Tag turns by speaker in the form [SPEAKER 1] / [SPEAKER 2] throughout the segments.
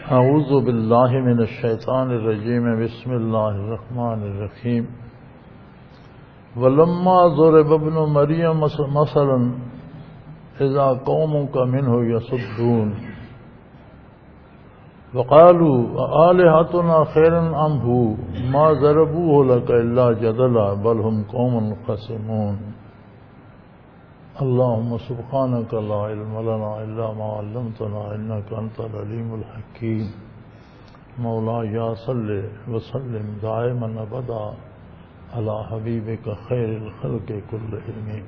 [SPEAKER 1] اعوذ باللہ من الشیطان الرجیم بسم اللہ الرحمن الرحیم ولما ضرب ابن مریم مثلا اذا قومک منہ یصدون وقالوا آلہتنا خیر ام ہو ما ضربوہ لک الا جدلا بل ہم قوم خصمون اللهم سبحانك لا علم لنا إلا ما علمتنا إنك أنت العليم الحكيم مولاي صل وسلم دائما أبدا على حبيبك خير الخلق كلهم.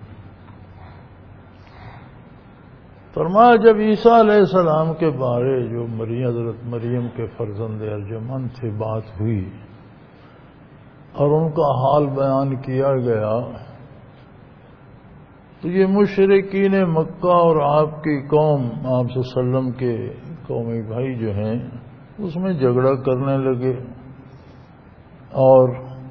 [SPEAKER 1] فرمایا جب عیسیٰ علیہ السلام کے بارے جو حضرت مریم کے فرزند ارجمند تھے بات ہوئی اور ان کا حال بیان کیا گیا تو یہ مشرکین مکہ اور آپ کی قوم آپ صلی اللہ علیہ وسلم کے قومی بھائی جو ہیں اس میں جھگڑا کرنے لگے اور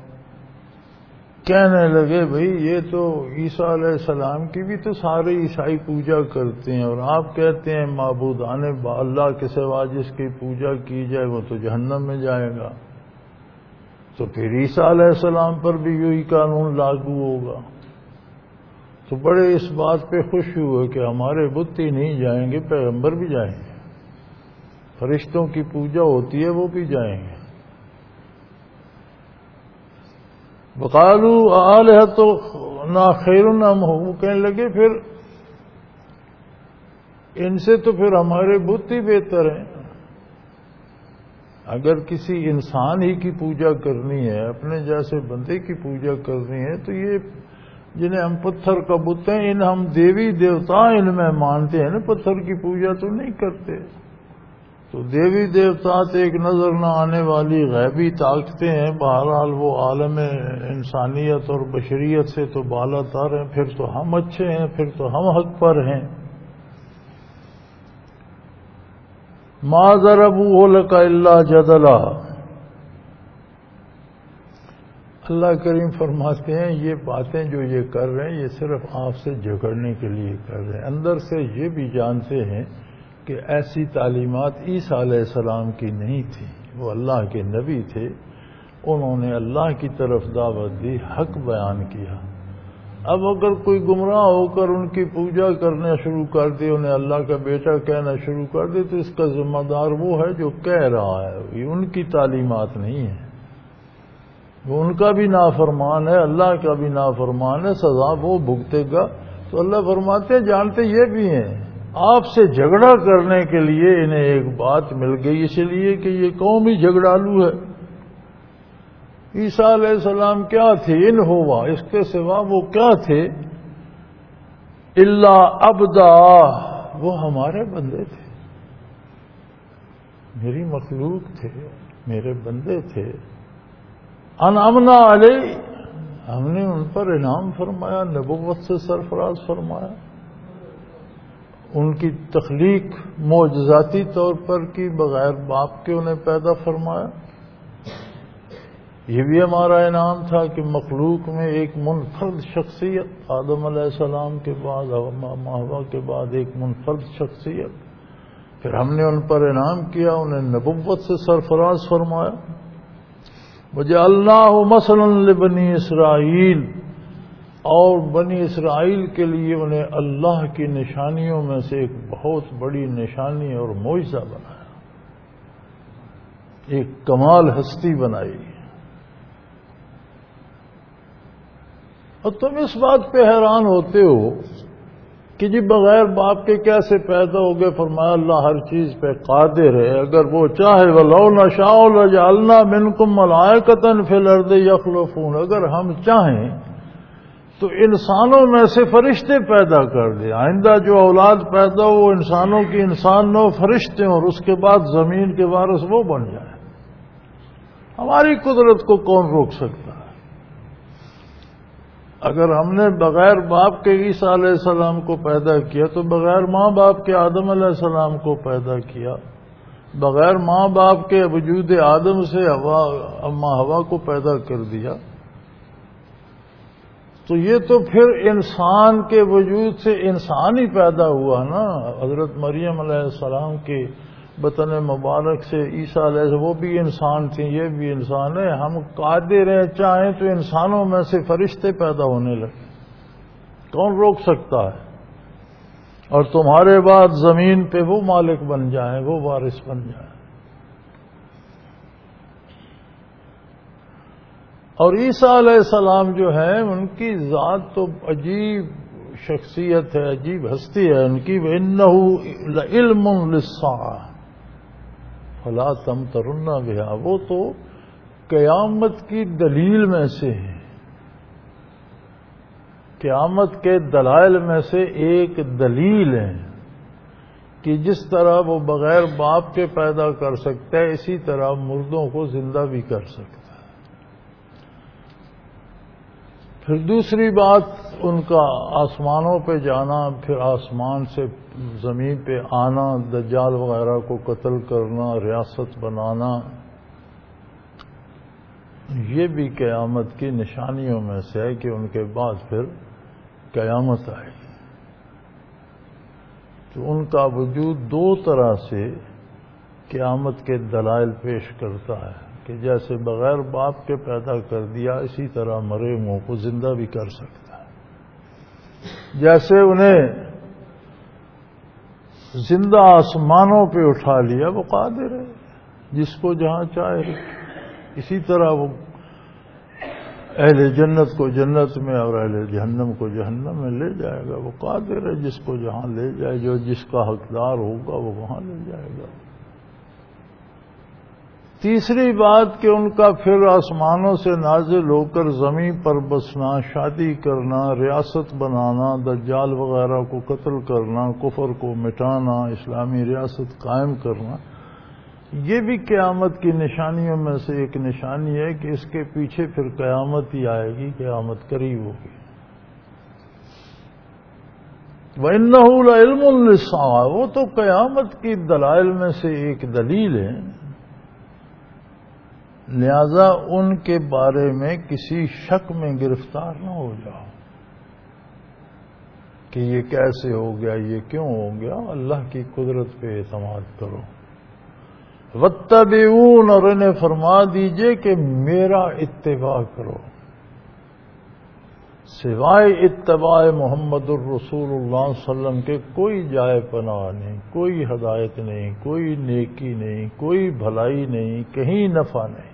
[SPEAKER 1] کہنے لگے بھئی یہ تو عیسیٰ علیہ السلام کی بھی تو سارے عیسائی پوجا کرتے ہیں اور آپ کہتے ہیں معبودان اللہ کے سوا جس کی پوجا کی جائے وہ تو جہنم میں جائے گا، تو پھر عیسیٰ علیہ السلام پر بھی یہی قانون لاگو ہوگا. تو بڑے اس بات پہ خوش ہوئے کہ ہمارے بت ہی نہیں جائیں گے، پیغمبر بھی جائیں گے، فرشتوں کی پوجا ہوتی ہے وہ بھی جائیں گے. وقالوا آلہتنا خیر ام ہو، وہ کہنے لگے پھر ان سے تو پھر ہمارے بت ہی بہتر ہیں. اگر کسی انسان ہی کی پوجا کرنی ہے، اپنے جیسے بندے کی پوجا کرنی ہے تو یہ جنہیں ہم پتھر کا بت ہیں ان ہم دیوی دیوتا ان میں مانتے ہیں نا، پتھر کی پوجا تو نہیں کرتے. تو دیوی دیوتا ایک نظر نہ آنے والی غیبی طاقتیں ہیں، بہرحال وہ عالم انسانیت اور بشریت سے تو بالا تر ہیں، پھر تو ہم اچھے ہیں، پھر تو ہم حق پر ہیں. ما ضربوہ لک الا جدلا، اللہ کریم فرماتے ہیں یہ باتیں جو یہ کر رہے ہیں یہ صرف آپ سے جھگڑنے کے لیے کر رہے ہیں. اندر سے یہ بھی جانتے ہیں کہ ایسی تعلیمات عیسیٰ علیہ السلام کی نہیں تھی، وہ اللہ کے نبی تھے، انہوں نے اللہ کی طرف دعوت دی، حق بیان کیا. اب اگر کوئی گمراہ ہو کر ان کی پوجا کرنا شروع کر دے، انہیں اللہ کا بیٹا کہنا شروع کر دے تو اس کا ذمہ دار وہ ہے جو کہہ رہا ہے، یہ ان کی تعلیمات نہیں ہیں. وہ ان کا بھی نافرمان ہے، اللہ کا بھی نافرمان ہے، سزا وہ بھگتے گا. تو اللہ فرماتے ہیں جانتے یہ بھی ہیں، آپ سے جھگڑا کرنے کے لیے انہیں ایک بات مل گئی، اس لیے کہ یہ قوم ہی جھگڑالو ہے. عیسیٰ علیہ السلام کیا تھے؟ ان ہوا، اس کے سوا وہ کیا تھے؟ الا عبدا، وہ ہمارے بندے تھے، میری مخلوق تھے، میرے بندے تھے. انعمنا علیہ، ہم نے ان پر انعام فرمایا، نبوت سے سرفراز فرمایا، ان کی تخلیق معجزاتی طور پر کی، بغیر باپ کے انہیں پیدا فرمایا. یہ بھی ہمارا انعام تھا کہ مخلوق میں ایک منفرد شخصیت، آدم علیہ السلام کے بعد حوا کے بعد ایک منفرد شخصیت، پھر ہم نے ان پر انعام کیا، انہیں نبوت سے سرفراز فرمایا. وجعلناہ مثلا لبنی اسرائیل، اور بنی اسرائیل کے لیے انہیں اللہ کی نشانیوں میں سے ایک بہت بڑی نشانی اور معجزہ بنایا، ایک کمال ہستی بنائی. اور تم اس بات پہ حیران ہوتے ہو کہ جی بغیر باپ کے کیسے پیدا ہو گئے؟ فرمایا اللہ ہر چیز پہ قادر ہے، اگر وہ چاہے. وَلَوْ نَشَاءُ لَجَعَلْنَا مِنْكُمْ مَلَائِكَةً فِي الْأَرْضِ يَخْلُفُونَ، اگر ہم چاہیں تو انسانوں میں سے فرشتے پیدا کر دیں. آئندہ جو اولاد پیدا ہو وہ انسانوں کی انسان نو فرشتے اور اس کے بعد زمین کے وارث وہ بن جائے. ہماری قدرت کو کون روک سکتا ہے؟ اگر ہم نے بغیر باپ کے عیسیٰ علیہ السلام کو پیدا کیا تو بغیر ماں باپ کے آدم علیہ السلام کو پیدا کیا، بغیر ماں باپ کے وجود آدم سے اماں حوا کو پیدا کر دیا. تو یہ تو پھر انسان کے وجود سے انسان ہی پیدا ہوا نا. حضرت مریم علیہ السلام کے بطن مبارک سے عیسیٰ علیہ السلام، وہ بھی انسان تھے، یہ بھی انسان ہے، ہم قادر ہیں چاہیں تو انسانوں میں سے فرشتے پیدا ہونے لگے، کون روک سکتا ہے؟ اور تمہارے بعد زمین پہ وہ مالک بن جائیں، وہ وارث بن جائیں۔ اور عیسیٰ علیہ السلام جو ہیں ان کی ذات تو عجیب شخصیت ہے، عجیب ہستی ہے ان کی۔ وَإِنَّهُ لَعِلْمٌ لِلسَّاعَةِ فَلَا تَمْتَرُنَّ بِهَا، وہ تو قیامت کی دلیل میں سے ہے، قیامت کے دلائل میں سے ایک دلیل ہے کہ جس طرح وہ بغیر باپ کے پیدا کر سکتا ہے، اسی طرح مردوں کو زندہ بھی کر سکتا ہے۔ پھر دوسری بات ان کا آسمانوں پہ جانا، پھر آسمان سے زمین پہ آنا، دجال وغیرہ کو قتل کرنا، ریاست بنانا، یہ بھی قیامت کی نشانیوں میں سے ہے کہ ان کے بعد پھر قیامت آئے گی۔ تو ان کا وجود دو طرح سے قیامت کے دلائل پیش کرتا ہے کہ جیسے بغیر باپ کے پیدا کر دیا، اسی طرح مرے ہوئوں کو زندہ بھی کر سکتا ہے۔ جیسے انہیں زندہ آسمانوں پہ اٹھا لیا، وہ قادر ہے جس کو جہاں چاہے رکھے، اسی طرح وہ اہل جنت کو جنت میں اور اہل جہنم کو جہنم میں لے جائے گا۔ وہ قادر ہے جس کو جہاں لے جائے، جو جس کا حقدار ہوگا وہ وہاں لے جائے گا۔ تیسری بات کہ ان کا پھر آسمانوں سے نازل ہو کر زمین پر بسنا، شادی کرنا، ریاست بنانا، دجال وغیرہ کو قتل کرنا، کفر کو مٹانا، اسلامی ریاست قائم کرنا، یہ بھی قیامت کی نشانیوں میں سے ایک نشانی ہے کہ اس کے پیچھے پھر قیامت ہی آئے گی، قیامت قریب ہوگی۔ وَإِنَّهُ لَعِلْمٌ لِلسَّاعَةِ، وہ تو قیامت کی دلائل میں سے ایک دلیل ہے، لہذا ان کے بارے میں کسی شک میں گرفتار نہ ہو جاؤ کہ یہ کیسے ہو گیا، یہ کیوں ہو گیا۔ اللہ کی قدرت پہ اعتماد کرو۔ وَاتَّبِعُونَ، اور انہیں فرما دیجئے کہ میرا اتباع کرو، سوائے اتباع محمد الرسول اللہ صلی اللہ علیہ وسلم کے کوئی جائے پناہ نہیں، کوئی ہدایت نہیں، کوئی نیکی نہیں، کوئی بھلائی نہیں، کہیں نفع نہیں۔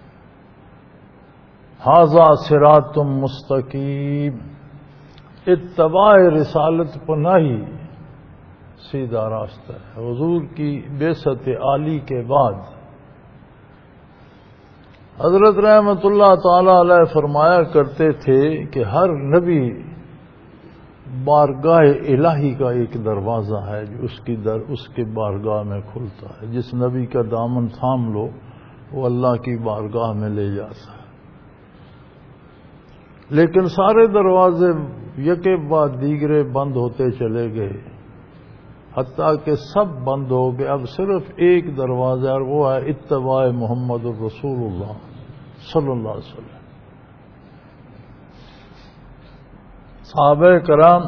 [SPEAKER 1] ھذا صراط مستقیم، اتباع رسالت پناہی سیدھا راستہ ہے۔ حضور کی بعثت عالی کے بعد حضرت رحمت اللہ تعالی علیہ فرمایا کرتے تھے کہ ہر نبی بارگاہ الہی کا ایک دروازہ ہے جو اس کے بارگاہ میں کھلتا ہے۔ جس نبی کا دامن تھام لو وہ اللہ کی بارگاہ میں لے جاتا ہے۔ لیکن سارے دروازے یکے بعد دیگرے بند ہوتے چلے گئے، حتیٰ کہ سب بند ہو گئے۔ اب صرف ایک دروازہ، اور وہ ہے اتباع محمد الرسول اللہ صلی اللہ علیہ وسلم۔ صحابہ کرام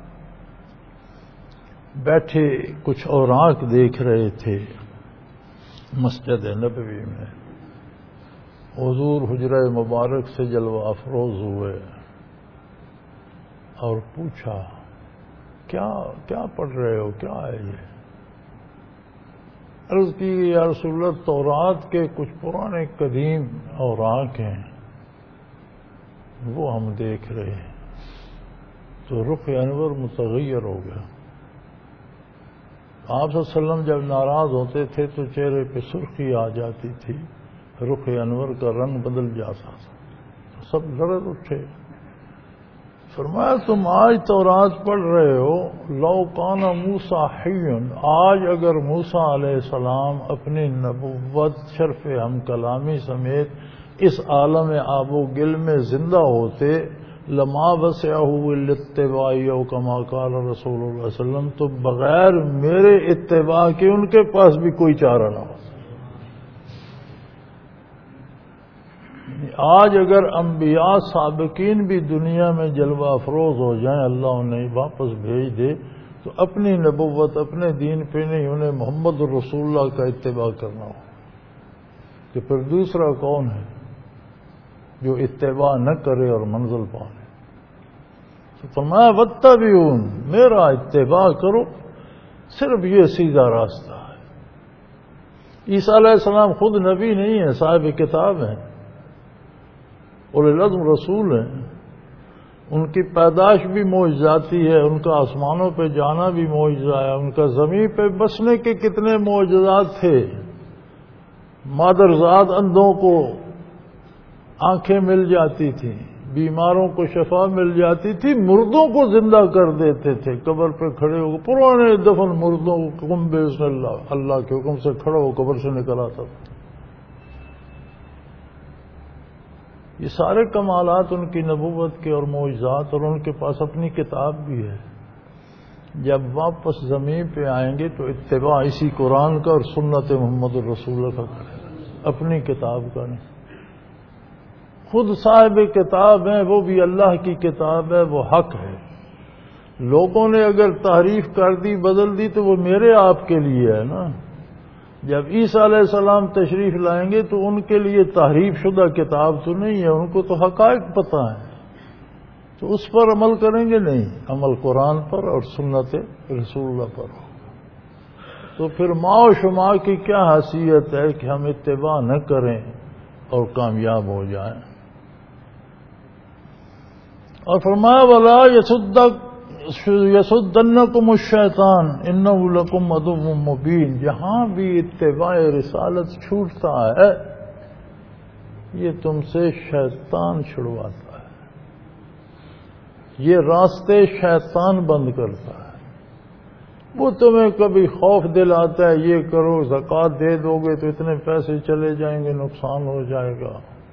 [SPEAKER 1] بیٹھے کچھ اوراق دیکھ رہے تھے مسجد نبوی میں، حضور حجرہ مبارک سے جلوہ افروز ہوئے اور پوچھا کیا پڑھ رہے ہو، کیا ہے یہ؟ عرض کی یا رسول اللہ تورات کے کچھ پرانے قدیم اوراق ہیں وہ ہم دیکھ رہے ہیں۔ تو رخ انور متغیر ہو گیا۔ آپ صلی اللہ علیہ وسلم جب ناراض ہوتے تھے تو چہرے پہ سرخی آ جاتی تھی، رخ انور کا رنگ بدل جاتا تھا، سب لرز اٹھے۔ فرمایا تم آج تورات پڑھ رہے ہو، لو کان موسیٰ حیًّا، آج اگر موسیٰ علیہ السلام اپنی نبوت، شرف ہم کلامی سمیت اس عالم آب و گل میں زندہ ہوتے، لما وسعہ الا اتباع او کما قال رسول اللہ صلی اللہ علیہ وسلم، تو بغیر میرے اتباع کے ان کے پاس بھی کوئی چارہ نہ ہو۔ آج اگر انبیاء سابقین بھی دنیا میں جلوہ افروز ہو جائیں، اللہ انہیں واپس بھیج دے، تو اپنی نبوت اپنے دین پہ نہیں، انہیں محمد الرسول اللہ کا اتباع کرنا ہو، کہ پھر دوسرا کون ہے جو اتباع نہ کرے اور منزل پائے؟ تو فرمایا واتبعون، میرا اتباع کرو، صرف یہ سیدھا راستہ ہے۔ عیسیٰ علیہ السلام خود نبی نہیں ہیں، صاحب کتاب ہیں، اولو العزم رسول ہیں، ان کی پیدائش بھی معجزاتی ہے، ان کا آسمانوں پہ جانا بھی معجزہ ہے، ان کا زمین پہ بسنے کے کتنے معجزات تھے۔ مادرزاد اندھوں کو آنکھیں مل جاتی تھیں، بیماروں کو شفا مل جاتی تھی، مردوں کو زندہ کر دیتے تھے، قبر پہ کھڑے ہو پرانے دفن مردوں کو حکم بسم اللہ کے حکم سے کھڑا ہو قبر سے نکل آتا تھا۔ یہ سارے کمالات ان کی نبوت کے اور معجزات، اور ان کے پاس اپنی کتاب بھی ہے۔ جب واپس زمین پہ آئیں گے تو اتباع اسی قرآن کا اور سنت محمد الرسول اللہ کا کریں، اپنی کتاب کا نہیں۔ خود صاحب کتاب ہیں، وہ بھی اللہ کی کتاب ہے، وہ حق ہے۔ لوگوں نے اگر تحریف کر دی، بدل دی، تو وہ میرے آپ کے لیے ہے نا۔ جب عیسیٰ علیہ السلام تشریف لائیں گے تو ان کے لیے تحریف شدہ کتاب تو نہیں ہے، ان کو تو حقائق پتہ ہیں، تو اس پر عمل کریں گے نہیں، عمل قرآن پر اور سنت رسول اللہ پر ہوگا۔ تو پھر ماء و شماء کی کیا حیثیت ہے کہ ہم اتباع نہ کریں اور کامیاب ہو جائیں؟ اور فرمایا وَلَا يَصُدَّنَّكُمُ الشَّيْطَانُ إِنَّهُ لَكُمْ عَدُوٌّ مُّبِينٌ۔ جہاں بھی اتباع رسالت چھوٹتا ہے، یہ تم سے شیطان چھڑواتا ہے، یہ راستے شیطان بند کرتا ہے۔ وہ تمہیں کبھی خوف دلاتا ہے، یہ کرو، زکوٰۃ دے دو گے تو اتنے پیسے چلے جائیں گے، نقصان ہو جائے گا،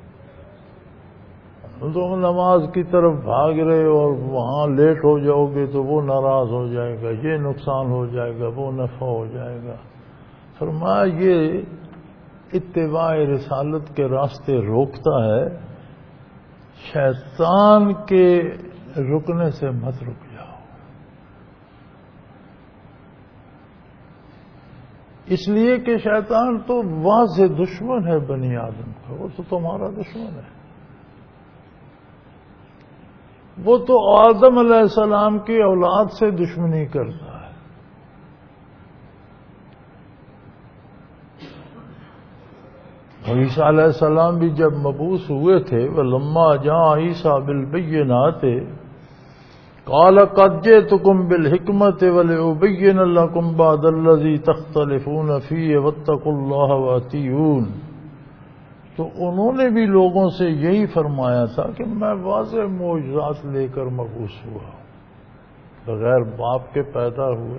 [SPEAKER 1] تم نماز کی طرف بھاگ رہے ہو اور وہاں لیٹ ہو جاؤ گے تو وہ ناراض ہو جائے گا، یہ نقصان ہو جائے گا، وہ نفع ہو جائے گا۔ فرمایا یہ اتباع رسالت کے راستے روکتا ہے، شیطان کے رکنے سے مت رک جاؤ۔ اس لیے کہ شیطان تو واضح دشمن ہے بنی آدم کا، وہ تو تمہارا دشمن ہے۔ وہ تو آدم علیہ السلام کی اولاد سے دشمنی کرتا ہے۔ اور عیسیٰ علیہ السلام بھی جب مبعوث ہوئے تھے، وَلَمَّا جَاءَ عِیسیٰ بِالْبَيِّنَاتِ قَالَ قَدْ جِئْتُكُم بِالْحِكْمَةِ وَلِأُبَيِّنَ لَكُم بَعْضَ الَّذِي تَخْتَلِفُونَ فِيهِ وَاتَّقُوا اللَّهَ وَأَطِيعُونِ۔ تو انہوں نے بھی لوگوں سے یہی فرمایا تھا کہ میں واضح معجزات لے کر مبعوث ہوا، بغیر باپ کے پیدا ہوئے،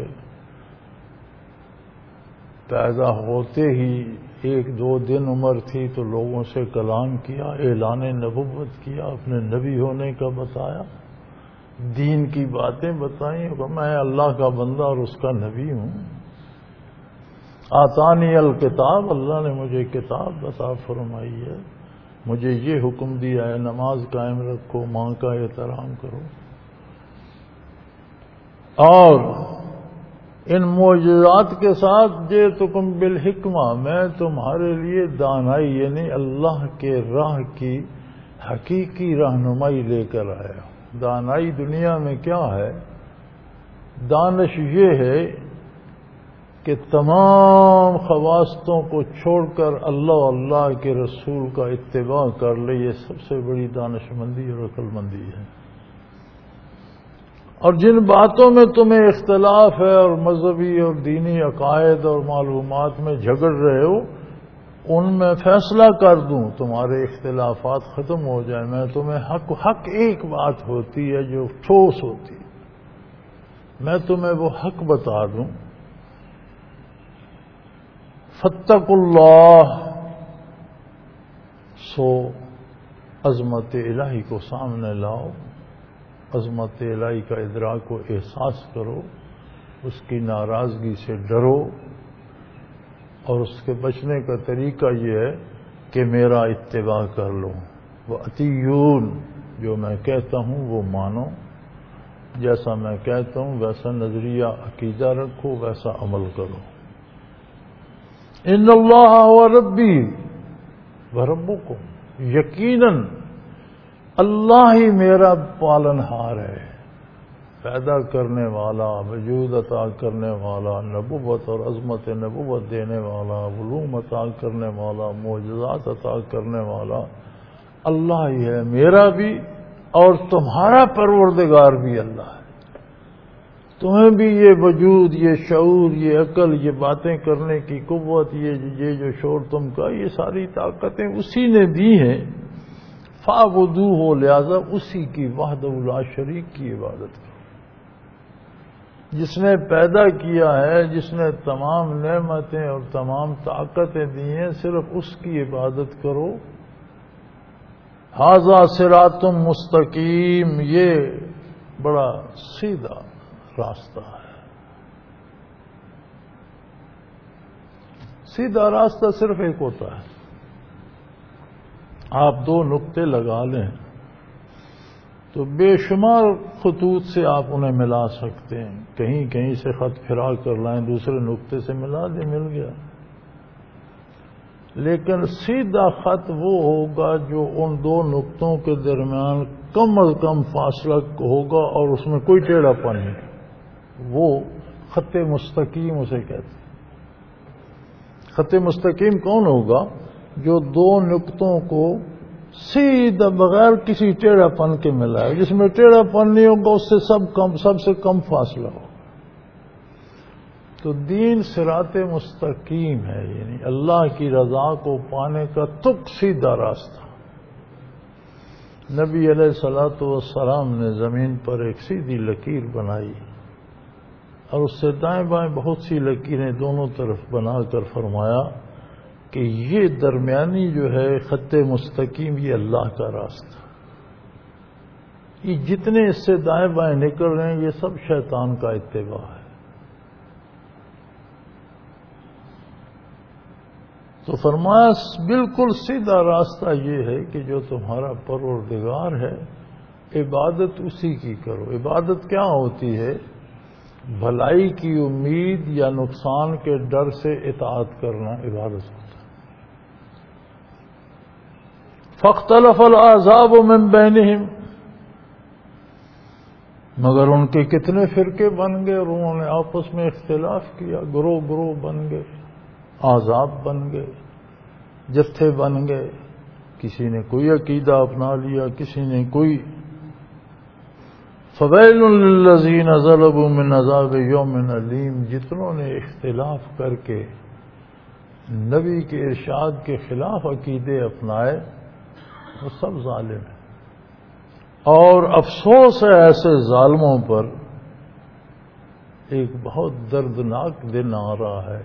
[SPEAKER 1] پیدا ہوتے ہی 1-2 دن عمر تھی تو لوگوں سے کلام کیا، اعلان نبوت کیا، اپنے نبی ہونے کا بتایا، دین کی باتیں بتائیں کہ میں اللہ کا بندہ اور اس کا نبی ہوں۔ آتانی الکتاب، اللہ نے مجھے کتاب عطا فرمائی ہے، مجھے یہ حکم دیا ہے نماز قائم رکھو، ماں کا احترام کرو، اور ان معجزات کے ساتھ جئتکم بالحکمہ، میں تمہارے لیے دانائی یعنی اللہ کے راہ کی حقیقی رہنمائی لے کر آیا۔ دانائی دنیا میں کیا ہے؟ دانش یہ ہے کہ تمام خواستوں کو چھوڑ کر اللہ کے رسول کا اتباع کر لے، یہ سب سے بڑی دانش مندی اور عقل مندی ہے۔ اور جن باتوں میں تمہیں اختلاف ہے اور مذہبی اور دینی عقائد اور معلومات میں جھگڑ رہے ہو، ان میں فیصلہ کر دوں، تمہارے اختلافات ختم ہو جائیں، میں تمہیں حق ایک بات ہوتی ہے جو ٹھوس ہوتی ہے، میں تمہیں وہ حق بتا دوں۔ فاتقوا اللہ، سو عظمت الہی کو سامنے لاؤ، عظمت الہی کا ادراک و احساس کرو، اس کی ناراضگی سے ڈرو، اور اس کے بچنے کا طریقہ یہ ہے کہ میرا اتباع کر لو۔ وَأَطِیعُونِ، جو میں کہتا ہوں وہ مانو، جیسا میں کہتا ہوں ویسا نظریہ عقیدہ رکھو، ویسا عمل کرو۔ ان اللہ و ربی و ربکم، یقیناً اللہ ہی میرا پالنہار ہے، پیدا کرنے والا، وجود عطا کرنے والا، نبوت اور عظمت نبوت دینے والا، علوم عطا کرنے والا، معجزات عطا کرنے والا اللہ ہی ہے، میرا بھی اور تمہارا پروردگار بھی اللہ ہے۔ تمہیں بھی یہ وجود، یہ شعور، یہ عقل، یہ باتیں کرنے کی قوت، یہ جو شعور تم کا، یہ ساری طاقتیں اسی نے دی ہیں۔ فاعبدوہ، لہذا اسی کی وحدہ لا شریک کی عبادت کرو۔ جس نے پیدا کیا ہے، جس نے تمام نعمتیں اور تمام طاقتیں دی ہیں، صرف اس کی عبادت کرو۔ ھذا صراط مستقیم، یہ بڑا سیدھا راستہ ہے۔ سیدھا راستہ صرف ایک ہوتا ہے، آپ دو نقطے لگا لیں تو بے شمار خطوط سے آپ انہیں ملا سکتے ہیں، کہیں کہیں سے خط پھرا کر لائیں، دوسرے نقطے سے ملا دیں، مل گیا۔ لیکن سیدھا خط وہ ہوگا جو ان دو نقطوں کے درمیان کم از کم فاصلہ ہوگا اور اس میں کوئی ٹیڑھا پن نہیں، وہ خط مستقیم اسے کہتے ہیں۔ خط مستقیم کون ہوگا؟ جو دو نقطوں کو سیدھا بغیر کسی ٹیڑھا پن کے ملائے، جس میں ٹیڑھا پن نہیں ہوگا، اس سے سب سے کم فاصلہ ہوگا۔ تو دین صراط مستقیم ہے، یعنی اللہ کی رضا کو پانے کا تک سیدھا راستہ۔ نبی علیہ الصلوۃ والسلام نے زمین پر ایک سیدھی لکیر بنائی اور اس سے دائیں بائیں بہت سی لکیریں دونوں طرف بنا کر فرمایا کہ یہ درمیانی جو ہے خط مستقیم، یہ اللہ کا راستہ، یہ جتنے اس سے دائیں بائیں نکل رہے ہیں یہ سب شیطان کا اتباع ہے۔ تو فرمایا بالکل سیدھا راستہ یہ ہے کہ جو تمہارا پروردگار ہے، عبادت اسی کی کرو۔ عبادت کیا ہوتی ہے؟ بھلائی کی امید یا نقصان کے ڈر سے اطاعت کرنا عبادت ہوتا ہے۔ فاختلف الاحزاب من بینہم، مگر ان کے کتنے فرقے بن گئے اور انہوں نے آپس میں اختلاف کیا، گروہ گروہ بن گئے، احزاب بن گئے، جتھے بن گئے، کسی نے کوئی عقیدہ اپنا لیا، کسی نے کوئی۔ فویل للذین ظلموا من عذاب یوم علیم، جتنوں نے اختلاف کر کے نبی کے ارشاد کے خلاف عقیدے اپنائے وہ سب ظالم ہیں، اور افسوس ہے ایسے ظالموں پر۔ ایک بہت دردناک دن آ رہا ہے،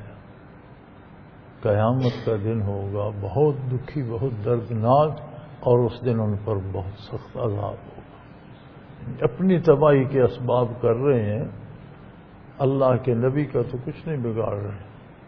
[SPEAKER 1] قیامت کا دن ہوگا، بہت دکھی، بہت دردناک، اور اس دن ان پر بہت سخت عذاب ہوگا۔ اپنی تباہی کے اسباب کر رہے ہیں، اللہ کے نبی کا تو کچھ نہیں بگاڑ رہے۔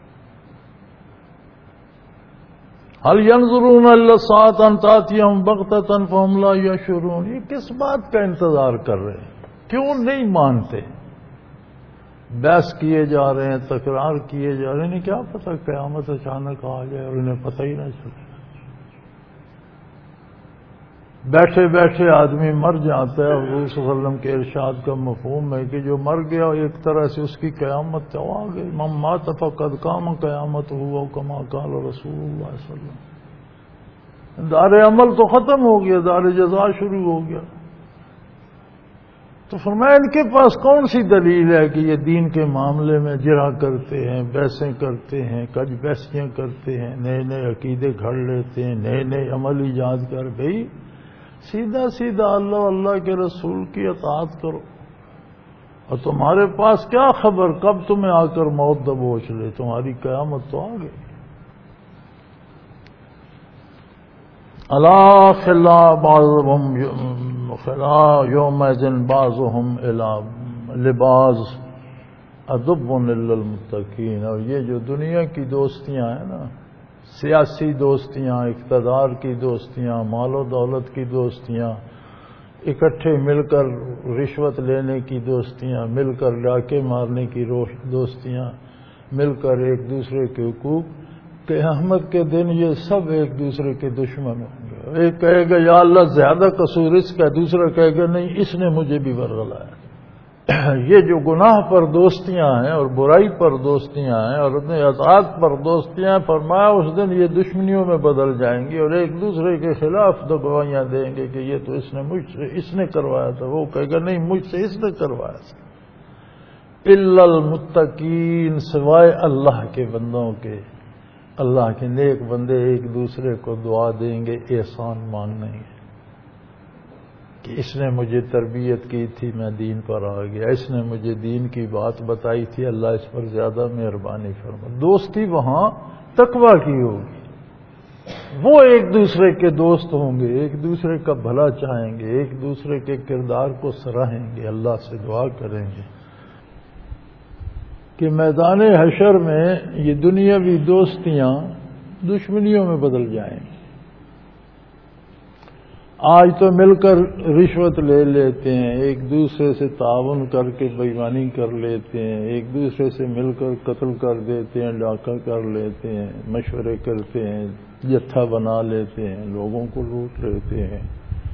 [SPEAKER 1] هل ينظرون الا الساعة ان تأتيهم بغتة فهم لا يشعرون، یہ کس بات کا انتظار کر رہے ہیں؟ کیوں نہیں مانتے؟ بحث کیے جا رہے ہیں، تکرار کیے جا رہے ہیں، انہیں کیا پتہ قیامت اچانک آ جائے اور انہیں پتہ ہی نہ چلے۔ بیٹھے بیٹھے آدمی مر جاتا ہے، حضور صلی اللہ علیہ وسلم کے ارشاد کا مفہوم ہے کہ جو مر گیا ایک طرح سے اس کی قیامت تو آ گئی۔ من مات فقد قام قیامت ہوا کما قال رسول اللہ صلی اللہ علیہ وسلم، دار عمل تو ختم ہو گیا، دار جزا شروع ہو گیا۔ تو فرمایا ان کے پاس کون سی دلیل ہے کہ یہ دین کے معاملے میں جرا کرتے ہیں، بحثیں کرتے ہیں، کج بحثیاں کرتے ہیں، نئے نئے عقیدے گھڑ لیتے ہیں، نئے نئے عمل ایجاد کر۔ بھئی سیدھا سیدھا اللہ کے رسول کی اطاعت کرو، اور تمہارے پاس کیا خبر کب تمہیں آ کر موت دبوچ لے، تمہاری قیامت تو آ گئی۔ الا خلا بعضهم خلا یومئذ بعضهم الى لباس ادب الا المتقین۔ اور یہ جو دنیا کی دوستیاں ہیں نا، سیاسی دوستیاں، اقتدار کی دوستیاں، مال و دولت کی دوستیاں، اکٹھے مل کر رشوت لینے کی دوستیاں، مل کر ڈاکے مارنے کی دوستیاں، مل کر ایک دوسرے کے حقوق، قیامت کے دن یہ سب ایک دوسرے کے دشمن ہوں گے۔ ایک کہے گا یا اللہ زیادہ قصور اس کا، دوسرا کہے گا نہیں اس نے مجھے بھی ورغلایا۔ یہ جو گناہ پر دوستیاں ہیں اور برائی پر دوستیاں ہیں اور اپنے اطاعت پر دوستیاں ہیں، فرمایا اس دن یہ دشمنیوں میں بدل جائیں گی اور ایک دوسرے کے خلاف گواہیاں دیں گے کہ یہ تو اس نے کروایا تھا، وہ کہے گا نہیں مجھ سے اس نے کروایا تھا۔ الا المتقین، سوائے اللہ کے بندوں کے، اللہ کے نیک بندے ایک دوسرے کو دعا دیں گے، احسان مانیں گے کہ اس نے مجھے تربیت کی تھی، میں دین پر آ گیا، اس نے مجھے دین کی بات بتائی تھی، اللہ اس پر زیادہ مہربانی فرما۔ دوستی وہاں تقویٰ کی ہوگی، وہ ایک دوسرے کے دوست ہوں گے، ایک دوسرے کا بھلا چاہیں گے، ایک دوسرے کے کردار کو سراہیں گے، اللہ سے دعا کریں گے کہ میدان حشر میں یہ دنیاوی دوستیاں دشمنیوں میں بدل جائیں گی۔ آج تو مل کر رشوت لے لیتے ہیں، ایک دوسرے سے تعاون کر کے بے ایمانی کر لیتے ہیں، ایک دوسرے سے مل کر قتل کر دیتے ہیں، ڈاکہ کر لیتے ہیں، مشورے کرتے ہیں، جتھا بنا لیتے ہیں، لوگوں کو لوٹ لیتے ہیں،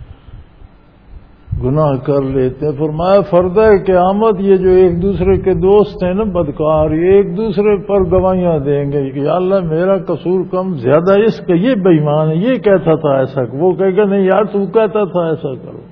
[SPEAKER 1] گناہ کر لیتے ہیں۔ فرمایا فردہ قیامت یہ جو ایک دوسرے کے دوست ہیں نا بدکار، یہ ایک دوسرے پر گواہیاں دیں گے کہ یا اللہ میرا قصور کم، زیادہ اس کا، یہ بے ایمان ہے، یہ کہتا تھا ایسا، وہ کہے گا نہیں یار تو کہتا تھا ایسا کرو۔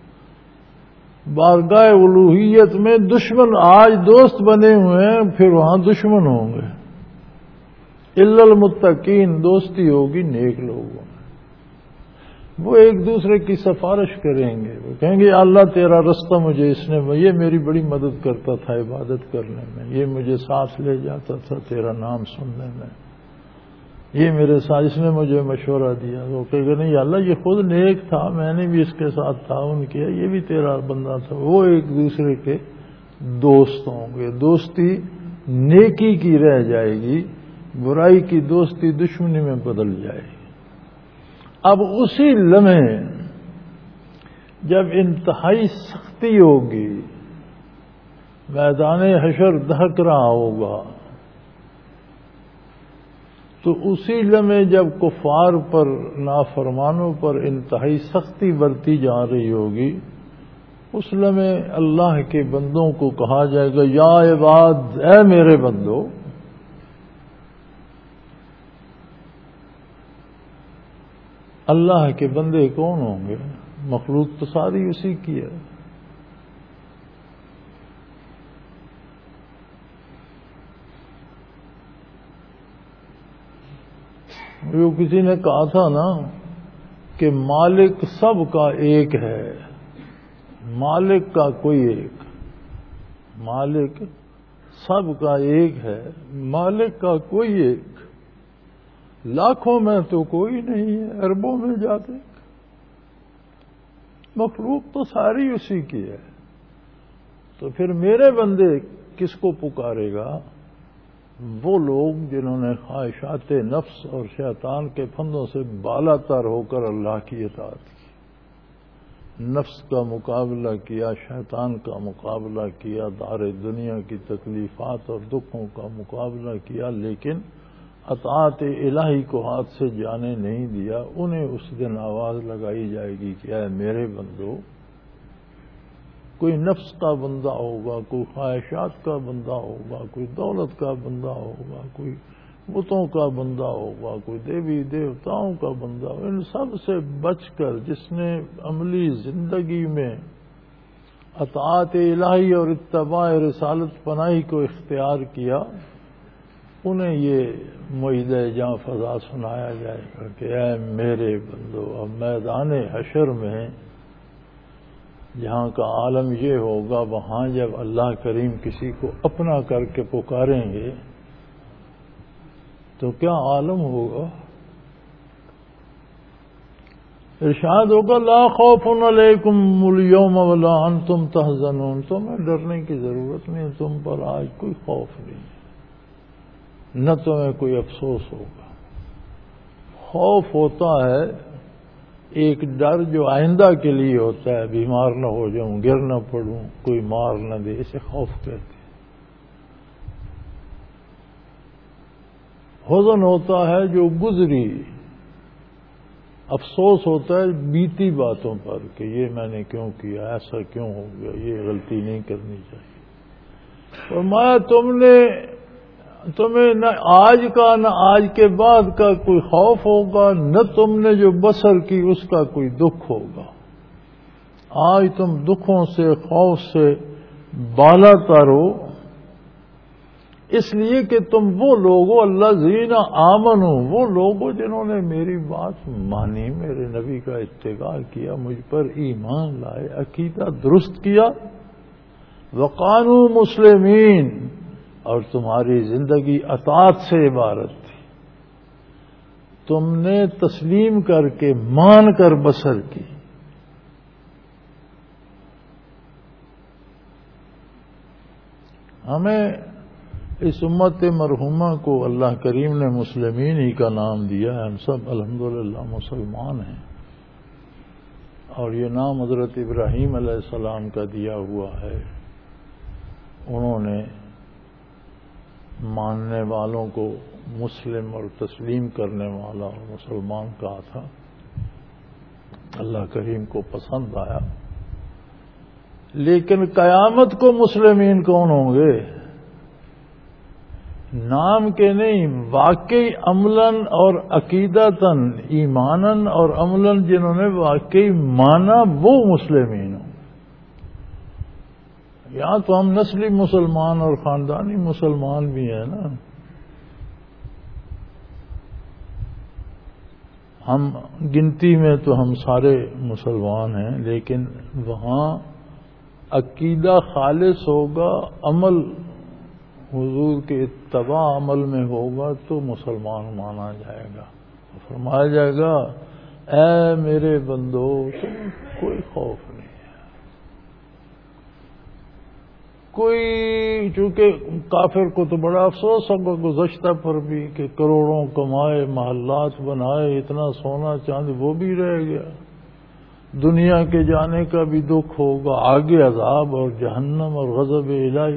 [SPEAKER 1] بارگاہ الوہیت میں دشمن آج دوست بنے ہوئے ہیں، پھر وہاں دشمن ہوں گے۔ الا المتقین، دوستی ہوگی نیک لوگوں میں، وہ ایک دوسرے کی سفارش کریں گے، وہ کہیں گے اللہ تیرا رستہ مجھے اس نے، یہ میری بڑی مدد کرتا تھا عبادت کرنے میں، یہ مجھے ساتھ لے جاتا تھا تیرا نام سننے میں، یہ میرے ساتھ، اس نے مجھے مشورہ دیا۔ وہ کہے گا نہیں اللہ یہ خود نیک تھا، میں نے بھی اس کے ساتھ تعاون کیا، یہ بھی تیرا بندہ تھا۔ وہ ایک دوسرے کے دوست ہوں گے، دوستی نیکی کی رہ جائے گی، برائی کی دوستی دشمنی میں بدل جائے گی۔ اب اسی لمحے جب انتہائی سختی ہوگی، میدان حشر دہک رہا ہوگا، تو اسی لمحے جب کفار پر، نافرمانوں پر انتہائی سختی برتی جا رہی ہوگی، اس لمحے اللہ کے بندوں کو کہا جائے گا یا عباد، اے میرے بندو، اللہ کے بندے کون ہوں گے؟ مخلوق تو ساری اسی کی ہے۔ جو کسی نے کہا تھا نا کہ مالک سب کا ایک ہے، مالک کا کوئی ایک، مالک سب کا ایک ہے، مالک کا کوئی ایک، لاکھوں میں تو کوئی نہیں ہے، اربوں میں جاتے، مخلوق تو ساری اسی کی ہے۔ تو پھر میرے بندے کس کو پکارے گا؟ وہ لوگ جنہوں نے خواہشات نفس اور شیطان کے پھندوں سے بالا تر ہو کر اللہ کی اطاعت کی، نفس کا مقابلہ کیا، شیطان کا مقابلہ کیا، دار دنیا کی تکلیفات اور دکھوں کا مقابلہ کیا، لیکن اطاعت الہی کو ہاتھ سے جانے نہیں دیا، انہیں اس دن آواز لگائی جائے گی کہ اے میرے بندو، کوئی نفس کا بندہ ہوگا، کوئی خواہشات کا بندہ ہوگا، کوئی دولت کا بندہ ہوگا، کوئی بتوں کا بندہ ہوگا، کوئی دیوی دیوتاؤں کا بندہ ہوگا، ان سب سے بچ کر جس نے عملی زندگی میں اطاعت الہی اور اتباع رسالت پناہی کو اختیار کیا، انہیں یہ معیدہ جاں فضا سنایا جائے گا کہ اے میرے بندو۔ اب میدان حشر میں جہاں کا عالم یہ ہوگا، وہاں جب اللہ کریم کسی کو اپنا کر کے پکاریں گے تو کیا عالم ہوگا؟ ارشاد ہوگا لا خوف علیکم اليوم ولا انتم تحزنون، تمہیں ڈرنے کی ضرورت نہیں، تم پر آج کوئی خوف نہیں، نہ تمہیں کوئی افسوس ہوگا۔ خوف ہوتا ہے ایک ڈر جو آئندہ کے لیے ہوتا ہے، بیمار نہ ہو جاؤں، گر نہ پڑوں، کوئی مار نہ دے، اسے خوف کہتے ہیں۔ حزن ہوتا ہے جو گزری، افسوس ہوتا ہے بیتی باتوں پر کہ یہ میں نے کیوں کیا، ایسا کیوں ہو گیا، یہ غلطی نہیں کرنی چاہیے۔ فرمایا تمہیں نہ آج کا نہ آج کے بعد کا کوئی خوف ہوگا، نہ تم نے جو بسر کی اس کا کوئی دکھ ہوگا۔ آج تم دکھوں سے، خوف سے بالا تر ہو، اس لیے کہ تم وہ لوگ ہو، اللہ زین آمنو، وہ لوگ ہو جنہوں نے میری بات مانی، میرے نبی کا اتباع کیا، مجھ پر ایمان لائے، عقیدہ درست کیا، وقانو مسلمین، اور تمہاری زندگی اطاعت سے عبارت تھی، تم نے تسلیم کر کے مان کر بسر کی۔ ہمیں اس امت مرحومہ کو اللہ کریم نے مسلمین ہی کا نام دیا ہے، ہم سب الحمدللہ مسلمان ہیں، اور یہ نام حضرت ابراہیم علیہ السلام کا دیا ہوا ہے۔ انہوں نے ماننے والوں کو مسلم اور تسلیم کرنے والا اور مسلمان کہا تھا، اللہ کریم کو پسند آیا۔ لیکن قیامت کو مسلمین کون ہوں گے؟ نام کے نہیں، واقعی عملاً اور عقیدتاً، ایماناً اور عملاً جنہوں نے واقعی مانا وہ مسلمین ہوں۔ یہاں تو ہم نسلی مسلمان اور خاندانی مسلمان بھی ہیں نا، ہم گنتی میں تو ہم سارے مسلمان ہیں، لیکن وہاں عقیدہ خالص ہوگا، عمل حضور کے اتباع عمل میں ہوگا تو مسلمان مانا جائے گا، فرمایا جائے گا اے میرے بندو تم کوئی خوف نہیں ہے، کوئی، چونکہ کافر کو تو بڑا افسوس ہوگا گزشتہ پر بھی کہ کروڑوں کمائے، محلات بنائے، اتنا سونا چاندی وہ بھی رہ گیا، دنیا کے جانے کا بھی دکھ ہوگا، آگے عذاب اور جہنم اور غضب الہی۔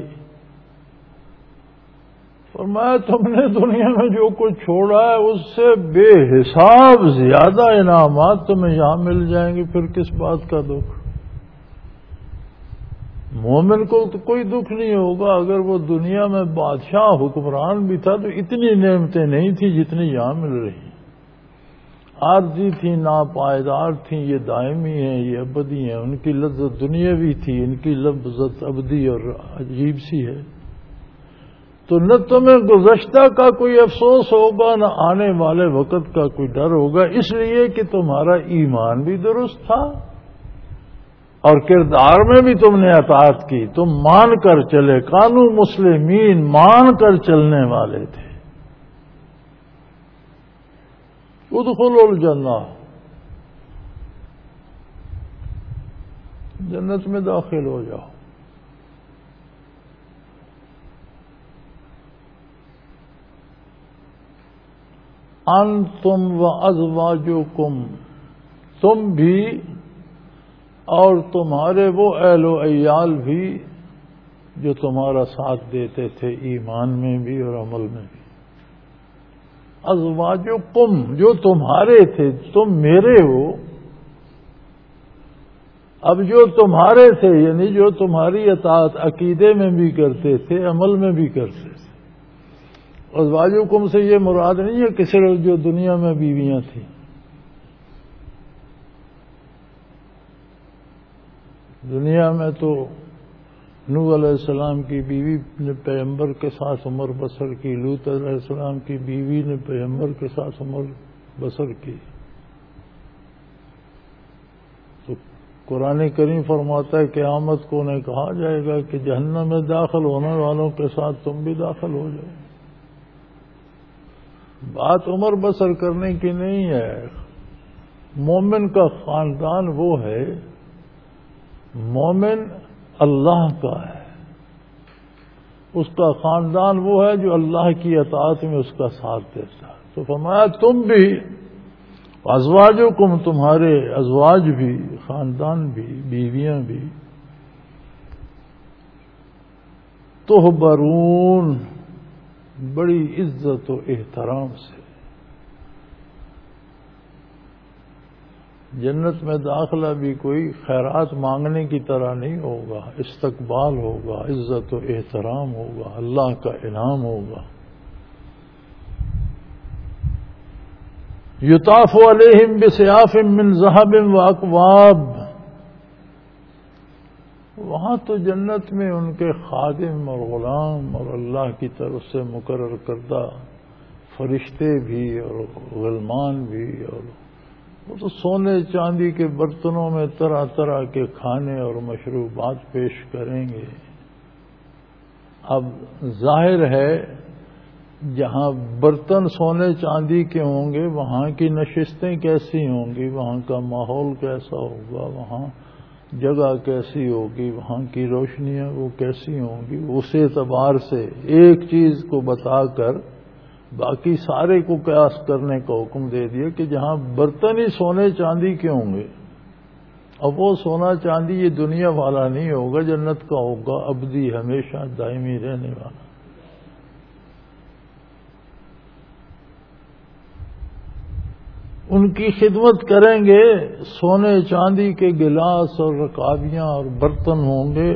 [SPEAKER 1] فرمایا تم نے دنیا میں جو کچھ چھوڑا ہے اس سے بے حساب زیادہ انعامات تمہیں یہاں مل جائیں گے، پھر کس بات کا دکھ؟ مومن کو تو کوئی دکھ نہیں ہوگا، اگر وہ دنیا میں بادشاہ حکمران بھی تھا تو اتنی نعمتیں نہیں تھیں جتنی یہاں مل رہی ہیں، عارضی تھیں، ناپائیدار تھیں، یہ دائمی ہیں، یہ ابدی ہیں، ان کی لذت دنیاوی تھی، ان کی لذت ابدی اور عجیب سی ہے۔ تو نہ تمہیں گزشتہ کا کوئی افسوس ہوگا، نہ آنے والے وقت کا کوئی ڈر ہوگا، اس لیے کہ تمہارا ایمان بھی درست تھا اور کردار میں بھی تم نے اطاعت کی، تم مان کر چلے، کانو مسلمین، مان کر چلنے والے تھے۔ ادخلوا الجنہ، جنت میں داخل ہو جاؤ۔ انتم وازواجکم، تم بھی اور تمہارے وہ اہل و عیال بھی جو تمہارا ساتھ دیتے تھے ایمان میں بھی اور عمل میں بھی۔ ازواجکم، جو تمہارے تھے، تم میرے ہو۔ اب جو تمہارے تھے یعنی جو تمہاری اطاعت عقیدے میں بھی کرتے تھے، عمل میں بھی کرتے تھے۔ ازواجکم سے یہ مراد نہیں ہے کہ صرف جو دنیا میں بیویاں تھیں، دنیا میں تو نوح علیہ السلام کی بیوی نے پیغمبر کے ساتھ عمر بسر کی، لوط علیہ السلام کی بیوی نے پیغمبر کے ساتھ عمر بسر کی۔ تو قرآن کریم فرماتا ہے قیامت کو انہیں کہا جائے گا کہ جہنم میں داخل ہونے والوں کے ساتھ تم بھی داخل ہو جاؤ۔ بات عمر بسر کرنے کی نہیں ہے، مومن کا خاندان وہ ہے، مومن اللہ کا ہے، اس کا خاندان وہ ہے جو اللہ کی اطاعت میں اس کا ساتھ دیتا ہے۔ تو فرمایا تم بھی ازواجکم تمہارے ازواج بھی، خاندان بھی، بیویاں بھی، تحبرون بڑی عزت و احترام سے. جنت میں داخلہ بھی کوئی خیرات مانگنے کی طرح نہیں ہوگا، استقبال ہوگا، عزت و احترام ہوگا، اللہ کا انعام ہوگا. یطاف علیہم بسیاف من ذہب واکواب، وہاں تو جنت میں ان کے خادم اور غلام اور اللہ کی طرف سے مقرر کردہ فرشتے بھی اور غلمان بھی، اور وہ تو سونے چاندی کے برتنوں میں طرح طرح کے کھانے اور مشروبات پیش کریں گے. اب ظاہر ہے جہاں برتن سونے چاندی کے ہوں گے وہاں کی نشستیں کیسی ہوں گی، وہاں کا ماحول کیسا ہوگا، وہاں جگہ کیسی ہوگی، وہاں کی روشنیاں وہ کیسی ہوں گی. اس اعتبار سے ایک چیز کو بتا کر باقی سارے کو قیاس کرنے کا حکم دے دیا کہ جہاں برتن ہی سونے چاندی کے ہوں گے، اب وہ سونا چاندی یہ دنیا والا نہیں ہوگا، جنت کا ہوگا، ابدی ہمیشہ دائمی رہنے والا. ان کی خدمت کریں گے، سونے چاندی کے گلاس اور رکابیاں اور برتن ہوں گے.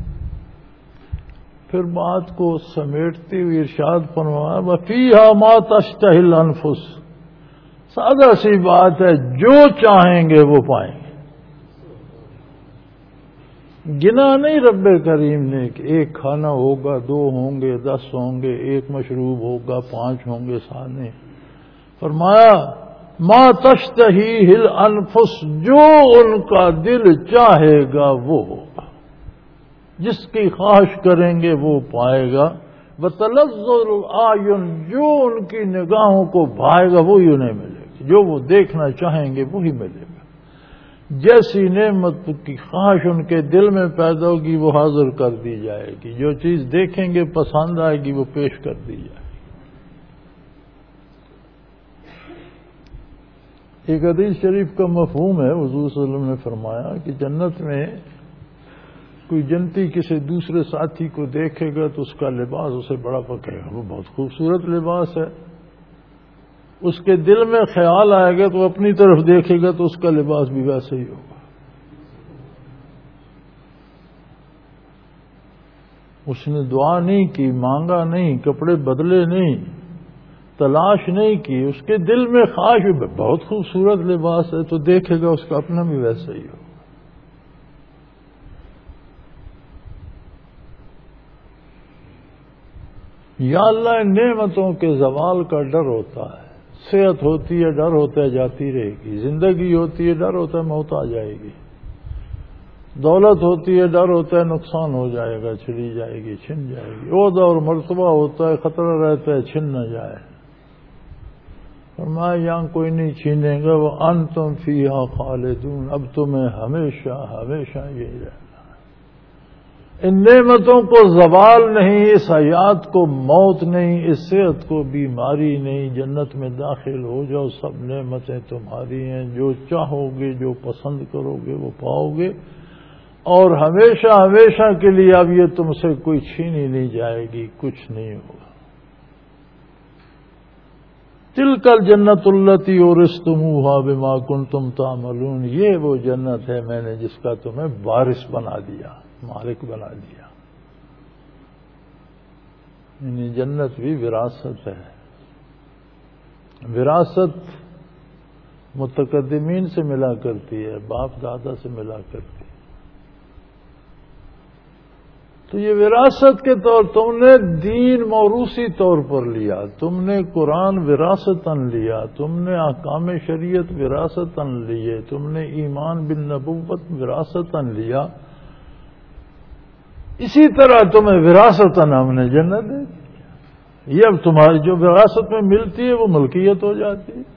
[SPEAKER 1] پھر بات کو سمیٹتے ہوئے ارشاد فرمایا وَفِيهَا مَا تَشْتَهِي الْأَنفُسُ، سادہ سی بات ہے، جو چاہیں گے وہ پائیں گے. گنا نہیں رب کریم نے کہ ایک کھانا ہوگا، 2 ہوں گے، 10 ہوں گے، ایک مشروب ہوگا، 5 ہوں گے سامنے. فرمایا ما تشتہیہ الانفس، جو ان کا دل چاہے گا وہ ہوگا، جس کی خواہش کریں گے وہ پائے گا. وتلذ الاعین، جو ان کی نگاہوں کو بھائے گا وہی انہیں ملے گا، جو وہ دیکھنا چاہیں گے وہی ملے گا. جیسی نعمت کی خواہش ان کے دل میں پیدا ہوگی وہ حاضر کر دی جائے گی، جو چیز دیکھیں گے پسند آئے گی وہ پیش کر دی جائے گی. ایک حدیث شریف کا مفہوم ہے، حضور صلی اللہ علیہ وسلم نے فرمایا کہ جنت میں کوئی جنتی کسی دوسرے ساتھی کو دیکھے گا تو اس کا لباس اسے بڑا پکڑے گا، وہ بہت خوبصورت لباس ہے. اس کے دل میں خیال آئے گا تو اپنی طرف دیکھے گا تو اس کا لباس بھی ویسے ہی ہوگا. اس نے دعا نہیں کی، مانگا نہیں، کپڑے بدلے نہیں، تلاش نہیں کی، اس کے دل میں خواہش بہت خوبصورت لباس ہے تو دیکھے گا اس کا اپنا بھی ویسا ہی ہوگا. یا اللہ ان نعمتوں کے زوال کا ڈر ہوتا ہے. صحت ہوتی ہے ڈر ہوتا ہے جاتی رہے گی، زندگی ہوتی ہے ڈر ہوتا ہے موت آ جائے گی، دولت ہوتی ہے ڈر ہوتا ہے نقصان ہو جائے گا، چلی جائے گی، چھن جائے گی. عہدہ اور مرتبہ ہوتا ہے خطرہ رہتا ہے چھن نہ جائے. فرمایا یہاں کوئی نہیں چھینے گا. وَأَنْتُمْ فِيهَا خَالِدُونَ، اب تمہیں ہمیشہ ہمیشہ یہی رہنا ہے. ان نعمتوں کو زوال نہیں، اس حیات کو موت نہیں، اس صحت کو بیماری نہیں. جنت میں داخل ہو جاؤ، سب نعمتیں تمہاری ہیں، جو چاہو گے جو پسند کرو گے وہ پاؤ گے، اور ہمیشہ ہمیشہ کے لیے اب یہ تم سے کوئی چھینی نہیں جائے گی، کچھ نہیں ہوگا. تلک الجنت التی اورثتموها بما کنتم تعملون، یہ وہ جنت ہے میں نے جس کا تمہیں وارث بنا دیا، مالک بنا دیا. یعنی جنت بھی وراثت ہے. وراثت متقدمین سے ملا کرتی ہے، باپ دادا سے ملا کرتی ہے. تو یہ وراثت کے طور تم نے دین موروثی طور پر لیا، تم نے قرآن وراثتاً لیا، تم نے احکام شریعت وراثتاً لیے، تم نے ایمان بالنبوت وراثتاً لیا. اسی طرح تمہیں وراثتاً ہم نے جنت دے دی. یہ اب تمہاری جو وراثت میں ملتی ہے وہ ملکیت ہو جاتی ہے.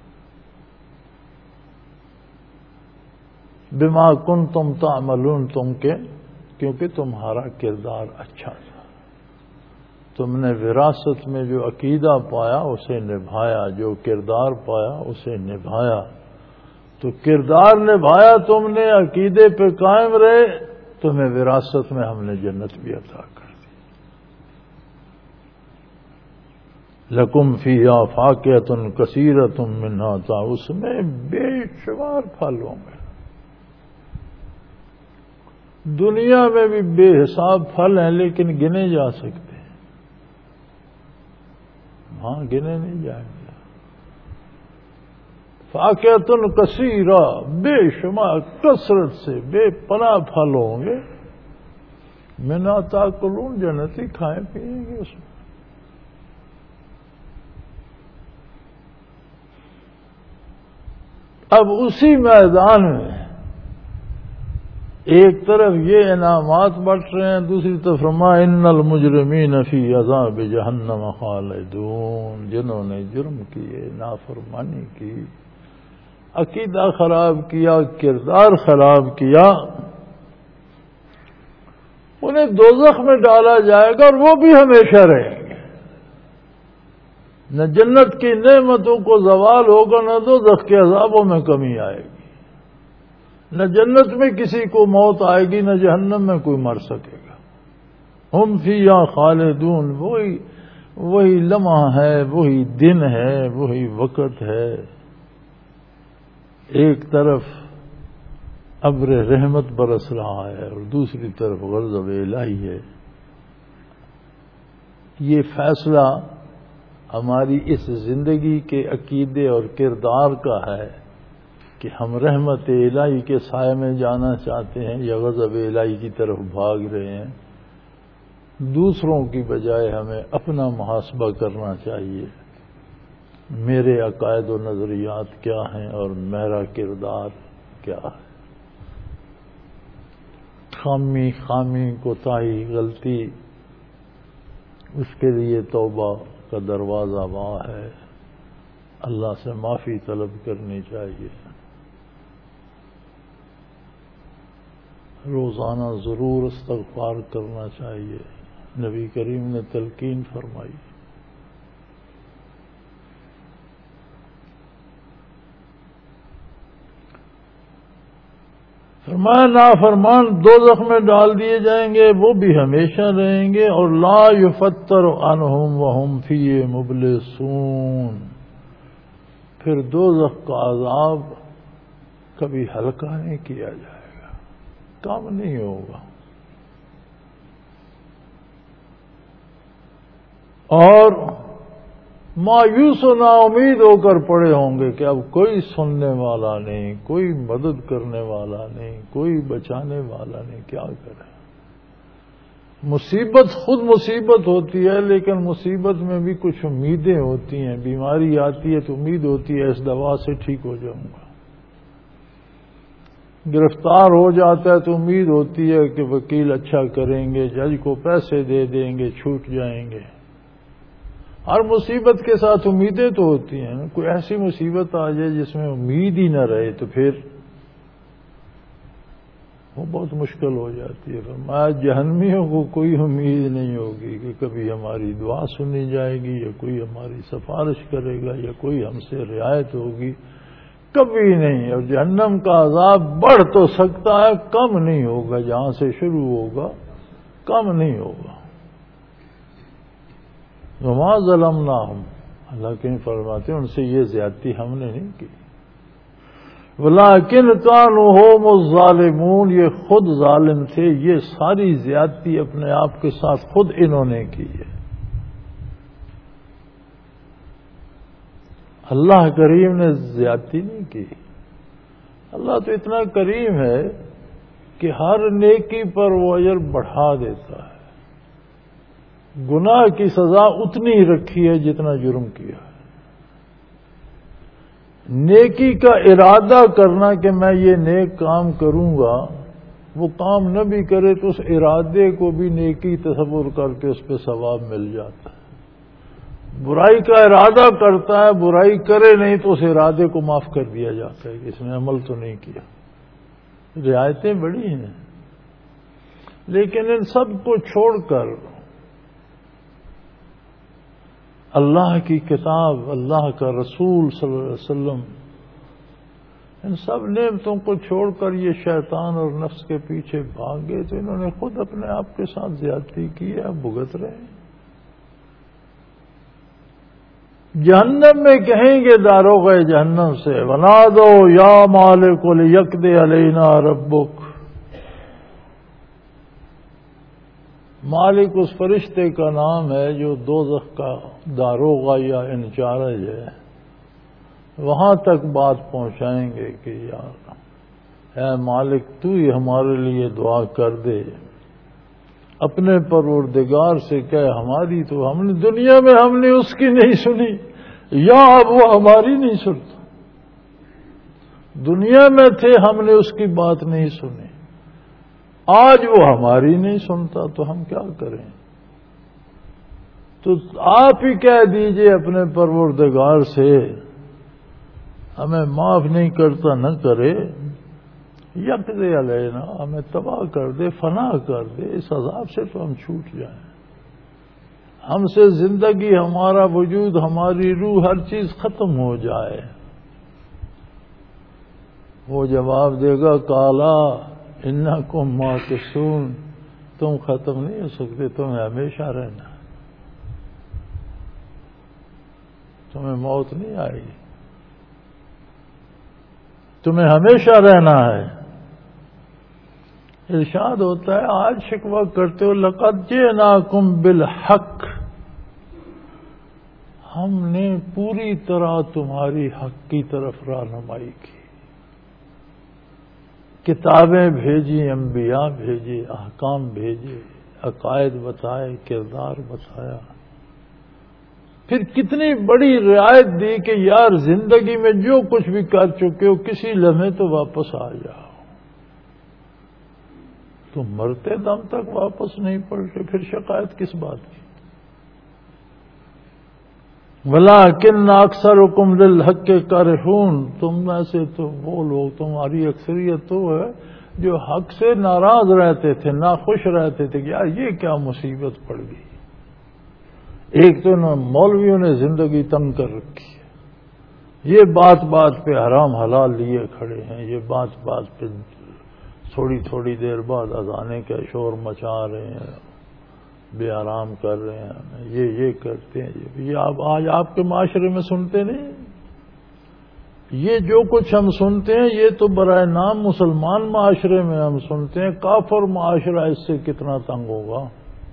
[SPEAKER 1] بما کنتم تعملون، کیونکہ تمہارا کردار اچھا تھا، تم نے وراثت میں جو عقیدہ پایا اسے نبھایا، جو کردار پایا اسے نبھایا۔ تو کردار نبھایا تم نے، عقیدے پہ قائم رہے، تمہیں وراثت میں ہم نے جنت بھی عطا کر دی۔ لکم فیہا فاکہۃ کثیرۃ منھا، اس میں بے شمار پھل ہوں گے۔ دنیا میں بھی بے حساب پھل ہیں لیکن گنے جا سکتے ہیں، ہاں گنے نہیں جائیں گے۔ فاکہۃ کثیرہ، بے شمار کثرت سے بے پناہ پھل ہوں گے، منھا تاکلون، جنتی کھائیں پیئیں گے اس میں۔ اب اسی میدان میں ایک طرف یہ انعامات بٹ رہے ہیں، دوسری طرف فرمایا ان المجرمین فی عذاب جہنم خالدون، جنہوں نے جرم کیے، نافرمانی کی، عقیدہ خراب کیا، کردار خراب کیا، انہیں دوزخ میں ڈالا جائے گا اور وہ بھی ہمیشہ رہیں گے۔ نہ جنت کی نعمتوں کو زوال ہوگا، نہ دوزخ کے عذابوں میں کمی آئے گی۔ نہ جنت میں کسی کو موت آئے گی، نہ جہنم میں کوئی مر سکے گا۔ ہم فیہا خالدون، وہی لمحہ ہے، وہی دن ہے، وہی وقت ہے۔ ایک طرف ابر رحمت برس رہا ہے اور دوسری طرف غضب الہی ہے۔ یہ فیصلہ ہماری اس زندگی کے عقیدے اور کردار کا ہے کہ ہم رحمت الہی کے سائے میں جانا چاہتے ہیں یا غضب الہی کی طرف بھاگ رہے ہیں۔ دوسروں کی بجائے ہمیں اپنا محاسبہ کرنا چاہیے، میرے عقائد و نظریات کیا ہیں اور میرا کردار کیا ہے۔ خامی کوتاہی غلطی، اس کے لیے توبہ کا دروازہ وہاں ہے، اللہ سے معافی طلب کرنی چاہیے۔ روزانہ ضرور استغفار کرنا چاہیے، نبی کریم نے تلقین فرمائی۔ فرمایا نافرمان دوزخ میں ڈال دیے جائیں گے، وہ بھی ہمیشہ رہیں گے، اور لا یفتر عنہم وہم فیہ مبلسون، پھر دوزخ کا عذاب کبھی ہلکا نہیں کیا جائے گا، کم نہیں ہوگا۔ اور مایوس و نا امید ہو کر پڑے ہوں گے کہ اب کوئی سننے والا نہیں، کوئی مدد کرنے والا نہیں، کوئی بچانے والا نہیں، کیا کریں۔ مصیبت خود مصیبت ہوتی ہے، لیکن مصیبت میں بھی کچھ امیدیں ہوتی ہیں۔ بیماری آتی ہے تو امید ہوتی ہے اس دوا سے ٹھیک ہو جاؤں گا، گرفتار ہو جاتا ہے تو امید ہوتی ہے کہ وکیل اچھا کریں گے، جج کو پیسے دے دیں گے، چھوٹ جائیں گے۔ ہر مصیبت کے ساتھ امیدیں تو ہوتی ہیں، کوئی ایسی مصیبت آ جائے جس میں امید ہی نہ رہے تو پھر وہ بہت مشکل ہو جاتی ہے۔ فرمایا جہنمیوں کو کوئی امید نہیں ہوگی کہ کبھی ہماری دعا سنی جائے گی یا کوئی ہماری سفارش کرے گا یا کوئی ہم سے رعایت ہوگی، کبھی نہیں۔ اور جہنم کا عذاب بڑھ تو سکتا ہے، کم نہیں ہوگا، جہاں سے شروع ہوگا کم نہیں ہوگا۔ وما ظلمناہم، اللہ کہیں فرماتے ہیں ان سے یہ زیادتی ہم نے نہیں کی، ولیکن کانوا ھم الظالمون، یہ خود ظالم تھے، یہ ساری زیادتی اپنے آپ کے ساتھ خود انہوں نے کی ہے۔ اللہ کریم نے زیادتی نہیں کی۔ اللہ تو اتنا کریم ہے کہ ہر نیکی پر وہ اجر بڑھا دیتا ہے۔ گناہ کی سزا اتنی ہی رکھی ہے جتنا جرم کیا ہے۔ نیکی کا ارادہ کرنا کہ میں یہ نیک کام کروں گا، وہ کام نہ بھی کرے تو اس ارادے کو بھی نیکی تصور کر کے اس پہ ثواب مل جاتا ہے۔ برائی کا ارادہ کرتا ہے، برائی کرے نہیں تو اس ارادے کو معاف کر دیا جاتا ہے کہ اس نے عمل تو نہیں کیا۔ رعایتیں بڑی ہیں، لیکن ان سب کو چھوڑ کر اللہ کی کتاب، اللہ کا رسول صلی اللہ علیہ وسلم، ان سب نعمتوں کو چھوڑ کر یہ شیطان اور نفس کے پیچھے بھاگ گئے تو انہوں نے خود اپنے آپ کے ساتھ زیادتی کی ہے، اب بھگت رہے ہیں۔ جہنم میں کہیں گے داروغ جہنم سے، ونادو یا مالک لیقض علینا ربک، مالک اس فرشتے کا نام ہے جو دوزخ کا داروغہ یا انچارج ہے، وہاں تک بات پہنچائیں گے کہ یار اے مالک تو ہی ہمارے لیے دعا کر دے، اپنے پروردگار سے کہے ہماری تو ہم نے دنیا میں ہم نے اس کی نہیں سنی، یا اب وہ ہماری نہیں سنتا، دنیا میں تھے ہم نے اس کی بات نہیں سنی، آج وہ ہماری نہیں سنتا تو ہم کیا کریں؟ تو آپ ہی کہہ دیجئے اپنے پروردگار سے ہمیں معاف نہیں کرتا نہ کرے، یقض علینا ہمیں تباہ کر دے، فنا کر دے، اس عذاب سے تو ہم چھوٹ جائیں، ہم سے زندگی، ہمارا وجود، ہماری روح، ہر چیز ختم ہو جائے۔ وہ جواب دے گا کالا انکم ماکثون، تم ختم نہیں ہو سکتے، تمہیں ہمیشہ رہنا، تمہیں موت نہیں آئے گی، تمہیں ہمیشہ رہنا ہے۔ ارشاد ہوتا ہے آج شکوہ کرتے ہو لقد جئناکم بالحق، ہم نے پوری طرح تمہاری حق کی طرف رہنمائی کی، کتابیں بھیجی، انبیاء بھیجے، احکام بھیجے، عقائد بتائے، کردار بتایا، پھر کتنی بڑی رعایت دی کہ یار زندگی میں جو کچھ بھی کر چکے ہو کسی لمحے تو واپس آ جاؤ، تم مرتے دم تک واپس نہیں پلٹے، پھر شکایت کس بات کی؟ وَلَٰكِنَّ أَكْثَرَكُمْ لِلْحَقِّ كَارِهُونَ، تم میں سے تو وہ لوگ، تمہاری اکثریت تو ہے جو حق سے ناراض رہتے تھے، ناخوش رہتے تھے کہ یار یہ کیا مصیبت پڑ گئی۔ ایک تو مولویوں نے زندگی تنگ کر رکھی ہے، یہ بات بات پہ حرام حلال لیے کھڑے ہیں، یہ بات بات پہ تھوڑی تھوڑی دیر بعد اذانے کا شور مچا رہے ہیں، بے آرام کر رہے ہیں، یہ کرتے ہیں، یہ آپ آج آپ کے معاشرے میں سنتے نہیں، یہ جو کچھ ہم سنتے ہیں یہ تو برائے نام مسلمان معاشرے میں ہم سنتے ہیں، کافر معاشرہ اس سے کتنا تنگ ہوگا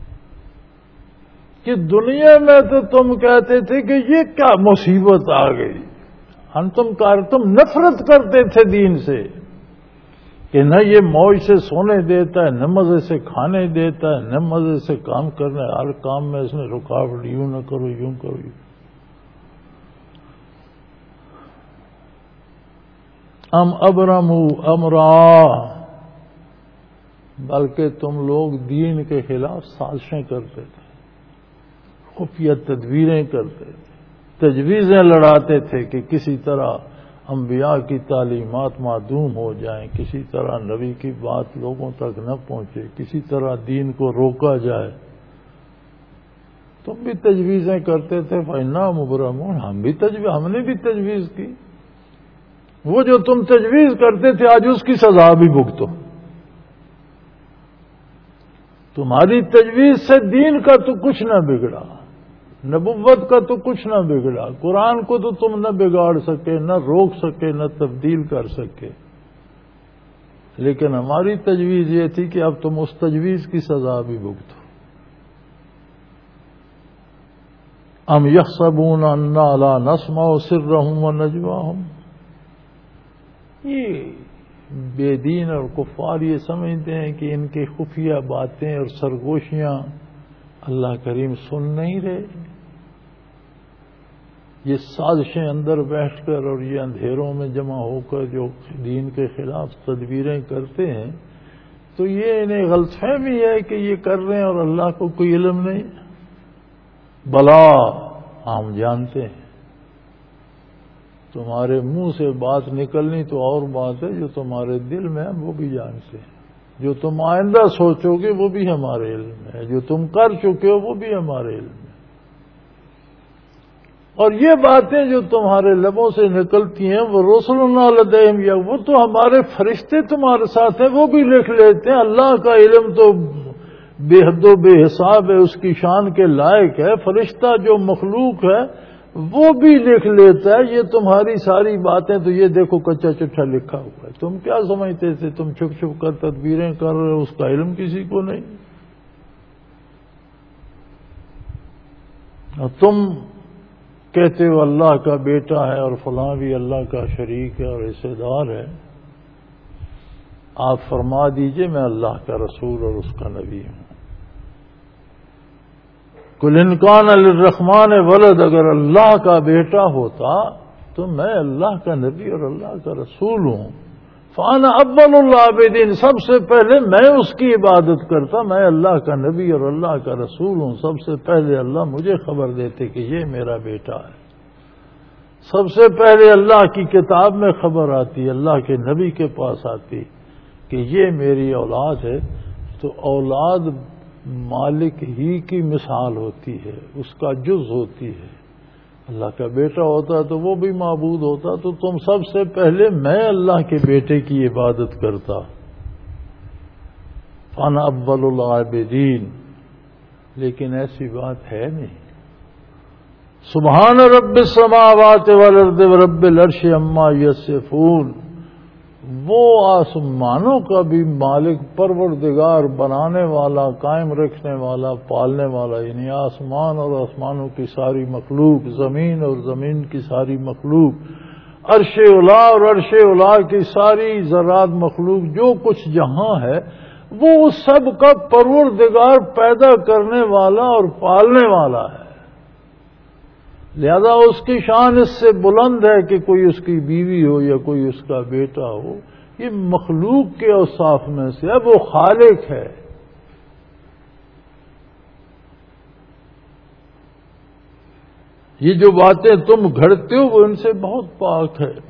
[SPEAKER 1] کہ دنیا میں تو تم کہتے تھے کہ یہ کیا مصیبت آ گئی، تم نفرت کرتے تھے دین سے کہ نہ یہ موج سے سونے دیتا ہے، نہ مزے سے کھانے دیتا ہے، نہ مزے سے کام کرنے، ہر کام میں اس نے رکاوٹ، یوں نہ کرو یوں کرو۔ ام ابرموا امرا، بلکہ تم لوگ دین کے خلاف سازشیں کرتے تھے، خفیہ تدبیریں کرتے تھے، تجویزیں لڑاتے تھے کہ کسی طرح انبیاء کی تعلیمات معدوم ہو جائیں، کسی طرح نبی کی بات لوگوں تک نہ پہنچے، کسی طرح دین کو روکا جائے، تم بھی تجویزیں کرتے تھے، فَإِنَّا مُبْرَمُونَ، ہم نے بھی تجویز کی، وہ جو تم تجویز کرتے تھے آج اس کی سزا بھی بھگتو، تمہاری تجویز سے دین کا تو کچھ نہ بگڑا، نبوت کا تو کچھ نہ بگڑا، قرآن کو تو تم نہ بگاڑ سکے، نہ روک سکے، نہ تبدیل کر سکے، لیکن ہماری تجویز یہ تھی کہ اب تم اس تجویز کی سزا بھی بھگتو۔ ام یحسبون انا لا نسمع سرهم ونجواهم، یہ بے دین اور کفار یہ سمجھتے ہیں کہ ان کی خفیہ باتیں اور سرگوشیاں اللہ کریم سن نہیں رہے، یہ سازشیں اندر بیٹھ کر اور یہ اندھیروں میں جمع ہو کر جو دین کے خلاف تدبیریں کرتے ہیں، تو یہ انہیں غلط فہمی ہے کہ یہ کر رہے ہیں اور اللہ کو کوئی علم نہیں۔ بلا ہم جانتے ہیں، تمہارے منہ سے بات نکلنی تو اور بات ہے، جو تمہارے دل میں ہے وہ بھی جانتے ہیں، جو تم آئندہ سوچو گے وہ بھی ہمارے علم میں ہے، جو تم کر چکے ہو وہ بھی ہمارے علم میں ہے۔ اور یہ باتیں جو تمہارے لبوں سے نکلتی ہیں وہ رسولنا لدیہم، یا وہ تو ہمارے فرشتے تمہارے ساتھ ہیں، وہ بھی لکھ لیتے ہیں۔ اللہ کا علم تو بے حد و بے حساب ہے، اس کی شان کے لائق ہے۔ فرشتہ جو مخلوق ہے وہ بھی لکھ لیتا ہے۔ یہ تمہاری ساری باتیں تو یہ دیکھو کچا چٹھا لکھا ہوا ہے، تم کیا سمجھتے تھے؟ تم چھپ چھپ کر تدبیریں کر رہے ہو، اس کا علم کسی کو نہیں۔ اور تم کہتے ہو اللہ کا بیٹا ہے اور فلاں بھی اللہ کا شریک ہے اور حصے دار ہے۔ آپ فرما دیجئے میں اللہ کا رسول اور اس کا نبی ہوں۔ قل ان کان للرحمن ولد، اگر اللہ کا بیٹا ہوتا تو میں اللہ کا نبی اور اللہ کا رسول ہوں۔ فانا اول العابدین، سب سے پہلے میں اس کی عبادت کرتا، میں اللہ کا نبی اور اللہ کا رسول ہوں۔ سب سے پہلے اللہ مجھے خبر دیتے کہ یہ میرا بیٹا ہے۔ سب سے پہلے اللہ کی کتاب میں خبر آتی، اللہ کے نبی کے پاس آتی کہ یہ میری اولاد ہے، تو اولاد مالک ہی کی مثال ہوتی ہے، اس کا جز ہوتی ہے۔ اللہ کا بیٹا ہوتا تو وہ بھی معبود ہوتا، تو تم سب سے پہلے میں اللہ کے بیٹے کی عبادت کرتا۔ فانا اول العابدین، لیکن ایسی بات ہے نہیں۔ سبحان رب السماوات والارض ورب العرش عما یصفون، وہ آسمانوں کا بھی مالک، پروردگار، بنانے والا، قائم رکھنے والا، پالنے والا، یعنی آسمان اور آسمانوں کی ساری مخلوق، زمین اور زمین کی ساری مخلوق، عرش اعلیٰ اور عرش اعلیٰ کی ساری ذرات مخلوق، جو کچھ جہاں ہے وہ اس سب کا پروردگار، پیدا کرنے والا اور پالنے والا ہے۔ لہذا اس کی شان اس سے بلند ہے کہ کوئی اس کی بیوی ہو یا کوئی اس کا بیٹا ہو، یہ مخلوق کے اوصاف میں سے ہے، وہ خالق ہے۔ یہ جو باتیں تم گھڑتے ہو وہ ان سے بہت پاک ہے۔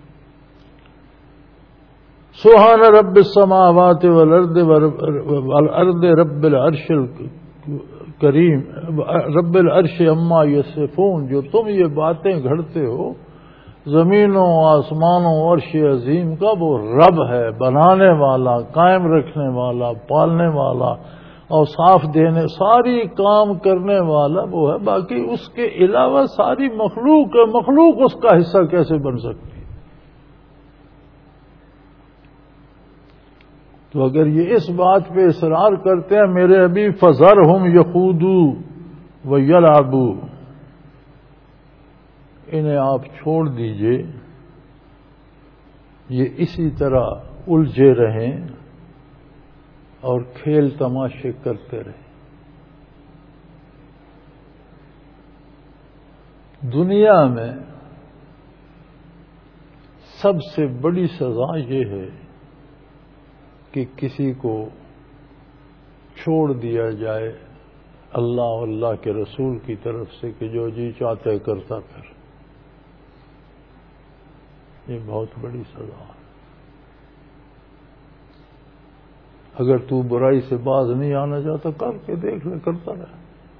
[SPEAKER 1] سبحان رب السماوات والارض رب العرش کریم رب العرش عما یصفون، جو تم یہ باتیں گھڑتے ہو زمینوں آسمانوں عرش عظیم کا، وہ رب ہے، بنانے والا، قائم رکھنے والا، پالنے والا اور صاف دینے، ساری کام کرنے والا وہ ہے۔ باقی اس کے علاوہ ساری مخلوق ہے، مخلوق اس کا حصہ کیسے بن سکتی؟ تو اگر یہ اس بات پہ اصرار کرتے ہیں میرے ابھی فذرہم یخوضوا ویلعبوا، انہیں آپ چھوڑ دیجئے، یہ اسی طرح الجھے رہیں اور کھیل تماشے کرتے رہیں۔ دنیا میں سب سے بڑی سزا یہ ہے کہ کسی کو چھوڑ دیا جائے اللہ اور اللہ کے رسول کی طرف سے کہ جو جی چاہتے کرتا پھر، یہ بہت بڑی سزا ہے۔ اگر تو برائی سے باز نہیں آنا چاہتا کر کے دیکھ لے، کرتا رہے۔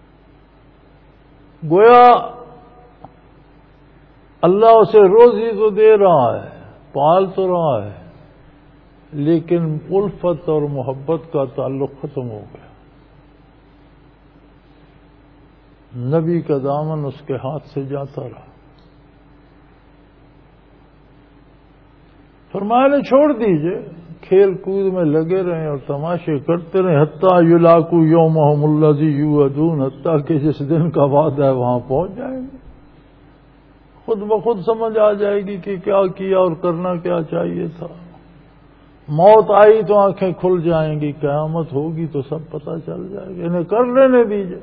[SPEAKER 1] گویا اللہ اسے روزی تو دے رہا ہے، پال تو رہا ہے، لیکن الفت اور محبت کا تعلق ختم ہو گیا۔ نبی کا دامن اس کے ہاتھ سے جاتا رہا۔ فرمایا نے چھوڑ دیجئے، کھیل کود میں لگے رہیں اور تماشے کرتے رہیں، حتیٰ یلاقوا یومہم الذی یوعدون، حتیٰ کہ جس دن کا وعدہ ہے وہاں پہنچ جائیں گے۔ خود بخود سمجھ آ جائے گی کہ کیا کیا اور کرنا کیا چاہیے تھا۔ موت آئی تو آنکھیں کھل جائیں گی، قیامت ہوگی تو سب پتہ چل جائے گا۔ انہیں کر لینے دیجئے۔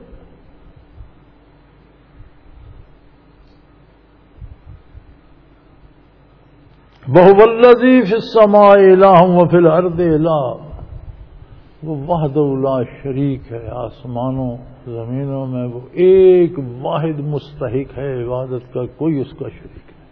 [SPEAKER 1] وَهُوَ الَّذِي فِي السَّمَاءِ إِلَٰهٌ وَفِي الْأَرْضِ إِلَٰهٌ، وہ وحدہ لا شریک ہے، آسمانوں زمینوں میں وہ ایک واحد مستحق ہے عبادت کا، کوئی اس کا شریک نہیں۔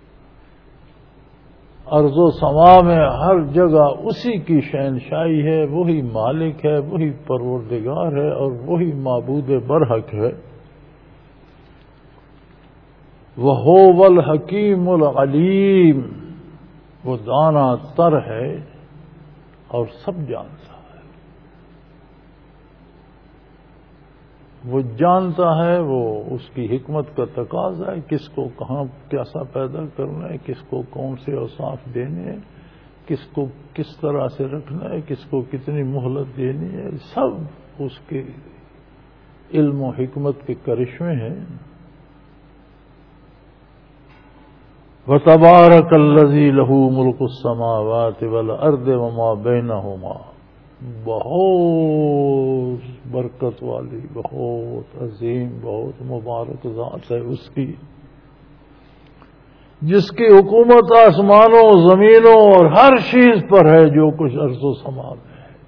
[SPEAKER 1] ارض و سما میں ہر جگہ اسی کی شہنشاہی ہے، وہی مالک ہے، وہی پروردگار ہے اور وہی معبود برحق ہے۔ وَهُوَ الْحَكِيمُ الْعَلِيمُ، وہ دانا تر ہے اور سب جانتا ہے، وہ جانتا ہے، وہ اس کی حکمت کا تقاضا ہے کس کو کہاں کیسا پیدا کرنا ہے، کس کو کون سے اوصاف دینے ہیں، کس کو کس طرح سے رکھنا ہے، کس کو کتنی مہلت دینی ہے، سب اس کے علم و حکمت کے کرشمے ہیں۔ وَتَبَارَكَ الَّذِي لَهُ مُلْكُ السَّمَاوَاتِ وَالْأَرْضِ وَمَا بَيْنَهُمَا، بہت برکت والی، بہت عظیم، بہت مبارک ذات ہے اس کی، جس کی حکومت آسمانوں زمینوں اور ہر چیز پر ہے جو کچھ ارض و سما میں ہے۔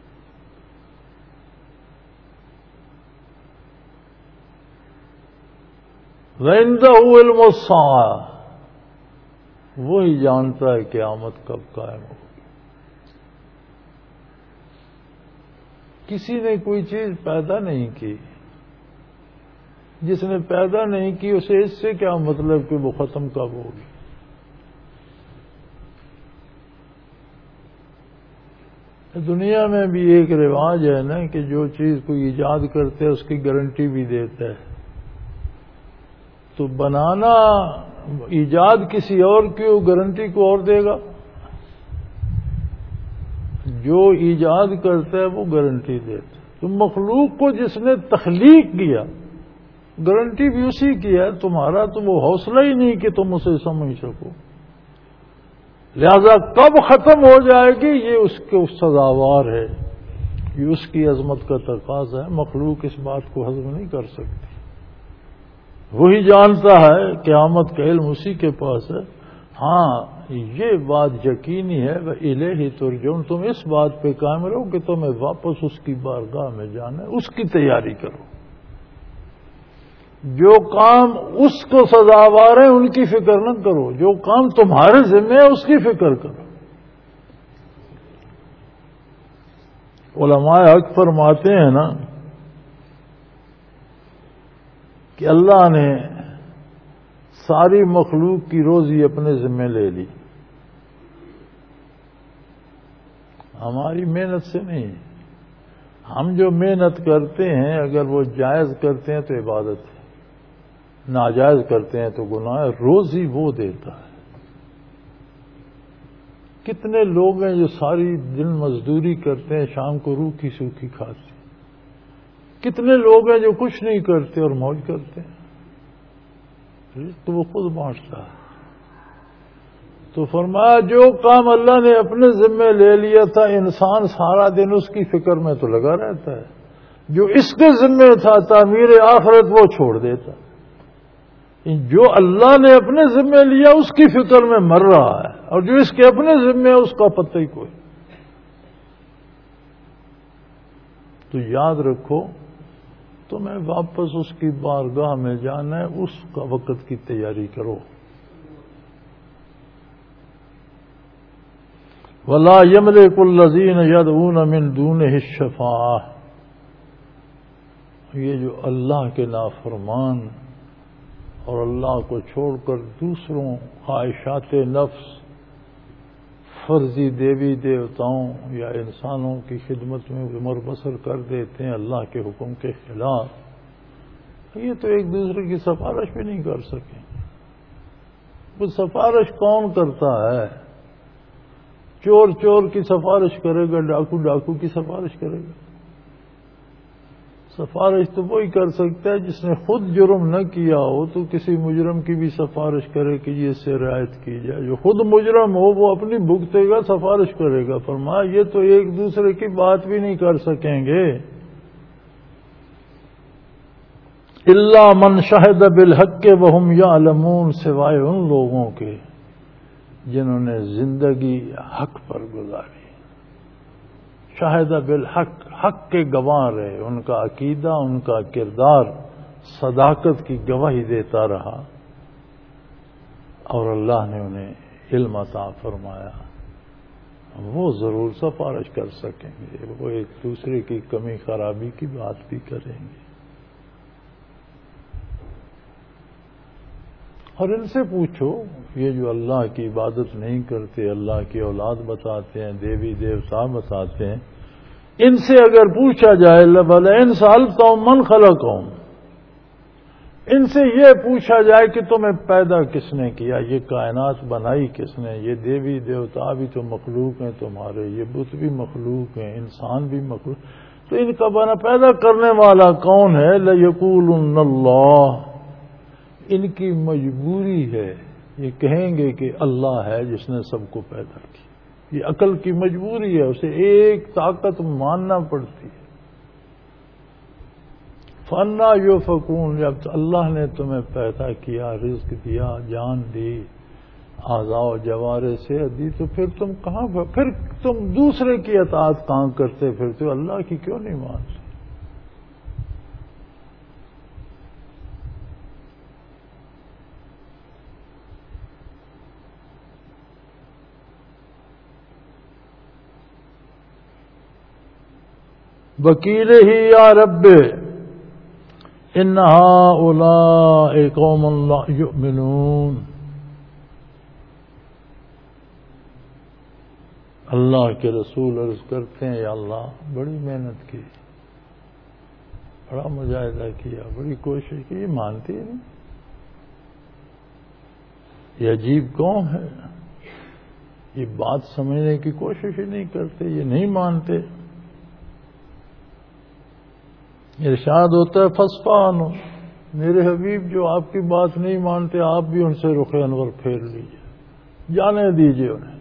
[SPEAKER 1] وَعِندَهُ عِلْمُ السَّاعَةِ، وہی جانتا ہے قیامت کب قائم ہوگی۔ کسی نے کوئی چیز پیدا نہیں کی، جس نے پیدا نہیں کی اسے اس سے کیا مطلب کہ وہ ختم کب ہوگی؟ دنیا میں بھی ایک رواج ہے نا کہ جو چیز کوئی ایجاد کرتے ہے اس کی گارنٹی بھی دیتا ہے، تو بنانا ایجاد کسی اور کی گارنٹی کو اور دے گا، جو ایجاد کرتا ہے وہ گارنٹی دیتا ہے۔ تو مخلوق کو جس نے تخلیق کیا گارنٹی بھی اسی کی ہے، تمہارا تو وہ حوصلہ ہی نہیں کہ تم اسے سمجھ سکو، لہذا کب ختم ہو جائے گی یہ اس کے سزاوار ہے، یہ اس کی عظمت کا تقاضا ہے، مخلوق اس بات کو ہضم نہیں کر سکتی، وہی جانتا ہے، قیامت کا علم اسی کے پاس ہے۔ ہاں یہ بات یقینی ہے، وَإِلَيْهِ تُرْجَعُونَ، تم اس بات پہ قائم رہو کہ تمہیں واپس اس کی بارگاہ میں جانا ہے، اس کی تیاری کرو، جو کام اس کو سزاوار ہیں ان کی فکر نہ کرو، جو کام تمہارے ذمہ ہے اس کی فکر کرو۔ علماء حق فرماتے ہیں نا کہ اللہ نے ساری مخلوق کی روزی اپنے ذمہ لے لی، ہماری محنت سے نہیں، ہم جو محنت کرتے ہیں اگر وہ جائز کرتے ہیں تو عبادت ہے، ناجائز کرتے ہیں تو گناہ ہے، روزی وہ دیتا ہے۔ کتنے لوگ ہیں جو ساری دن مزدوری کرتے ہیں، شام کو روکھی سوکھی کھاتے ہیں، کتنے لوگ ہیں جو کچھ نہیں کرتے اور موج کرتے ہیں، تو وہ خود بانٹتا ہے۔ تو فرمایا جو کام اللہ نے اپنے ذمہ لے لیا تھا، انسان سارا دن اس کی فکر میں تو لگا رہتا ہے، جو اس کے ذمہ تھا تعمیر آخرت وہ چھوڑ دیتا، جو اللہ نے اپنے ذمہ لیا اس کی فکر میں مر رہا ہے، اور جو اس کے اپنے ذمہ ہے اس کا پتہ ہی کوئی۔ تو یاد رکھو تمہیں واپس اس کی بارگاہ میں جانا ہے، اس کا وقت کی تیاری کرو۔ وَلَا يَمْلِكُ الَّذِينَ يَدْعُونَ مِن دُونِهِ الشَّفَاعَةَ، یہ جو اللہ کے نافرمان اور اللہ کو چھوڑ کر دوسروں خواہشات نفس، فرضی دیوی دیوتاؤں یا انسانوں کی خدمت میں عمر بسر کر دیتے ہیں اللہ کے حکم کے خلاف، یہ تو ایک دوسرے کی سفارش بھی نہیں کر سکیں۔ وہ سفارش کون کرتا ہے؟ چور چور کی سفارش کرے گا، ڈاکو ڈاکو کی سفارش کرے گا؟ سفارش تو وہی کر سکتا ہے جس نے خود جرم نہ کیا ہو، تو کسی مجرم کی بھی سفارش کرے کہ یہ اس سے رعایت کی جائے، جو خود مجرم ہو وہ اپنی بھگتے گا، سفارش کرے گا۔ فرمایا یہ تو ایک دوسرے کی بات بھی نہیں کر سکیں گے۔ الا من شہد بالحق وہم یعلمون، سوائے ان لوگوں کے جنہوں نے زندگی حق پر گزاری، شاہد بالحق، حق کے گواہ رہے، ان کا عقیدہ ان کا کردار صداقت کی گواہی دیتا رہا، اور اللہ نے انہیں علم عطا فرمایا، وہ ضرور سفارش کر سکیں گے، وہ ایک دوسرے کی کمی خرابی کی بات بھی کریں گے۔ اور ان سے پوچھو، یہ جو اللہ کی عبادت نہیں کرتے، اللہ کی اولاد بتاتے ہیں، دیوی دیوتا بتاتے ہیں، ان سے اگر پوچھا جائے لَإِنْ سَأَلْتَهُمْ مَنْ خَلَقَهُمْ، ان سے یہ پوچھا جائے کہ تمہیں پیدا کس نے کیا، یہ کائنات بنائی کس نے، یہ دیوی دیوتا بھی تو مخلوق ہیں تمہارے، یہ بت بھی مخلوق ہیں، انسان بھی مخلوق، تو ان کا بنا پیدا کرنے والا کون ہے؟ لَيَقُولُنَّ اللَّهُ، ان کی مجبوری ہے، یہ کہیں گے کہ اللہ ہے جس نے سب کو پیدا کیا، یہ عقل کی مجبوری ہے، اسے ایک طاقت ماننا پڑتی ہے۔ فَأَنَّىٰ يُؤْفَكُونَ، جب اللہ نے تمہیں پیدا کیا، رزق دیا، جان دی، اعضاء و جوارح سے دی، تو پھر تم کہاں، پھر تم دوسرے کی اطاعت کہاں کرتے پھرتے ہو، اللہ کی کیوں نہیں مانتے؟ وکیل ہی یا رب ان ہؤلاء قوم لا یؤمنون، اللہ کے رسول عرض کرتے ہیں یا اللہ بڑی محنت کی، بڑا مجاہدہ کیا، بڑی کوشش کی، یہ مانتے ہی نہیں، یہ عجیب قوم ہے، یہ بات سمجھنے کی کوشش ہی نہیں کرتے، یہ نہیں مانتے۔ ارشاد ہوتا ہے فَاسْفَحْنُوا، میرے حبیب جو آپ کی بات نہیں مانتے آپ بھی ان سے رخ انور پھیر لیجئے، جانے دیجئے انہیں،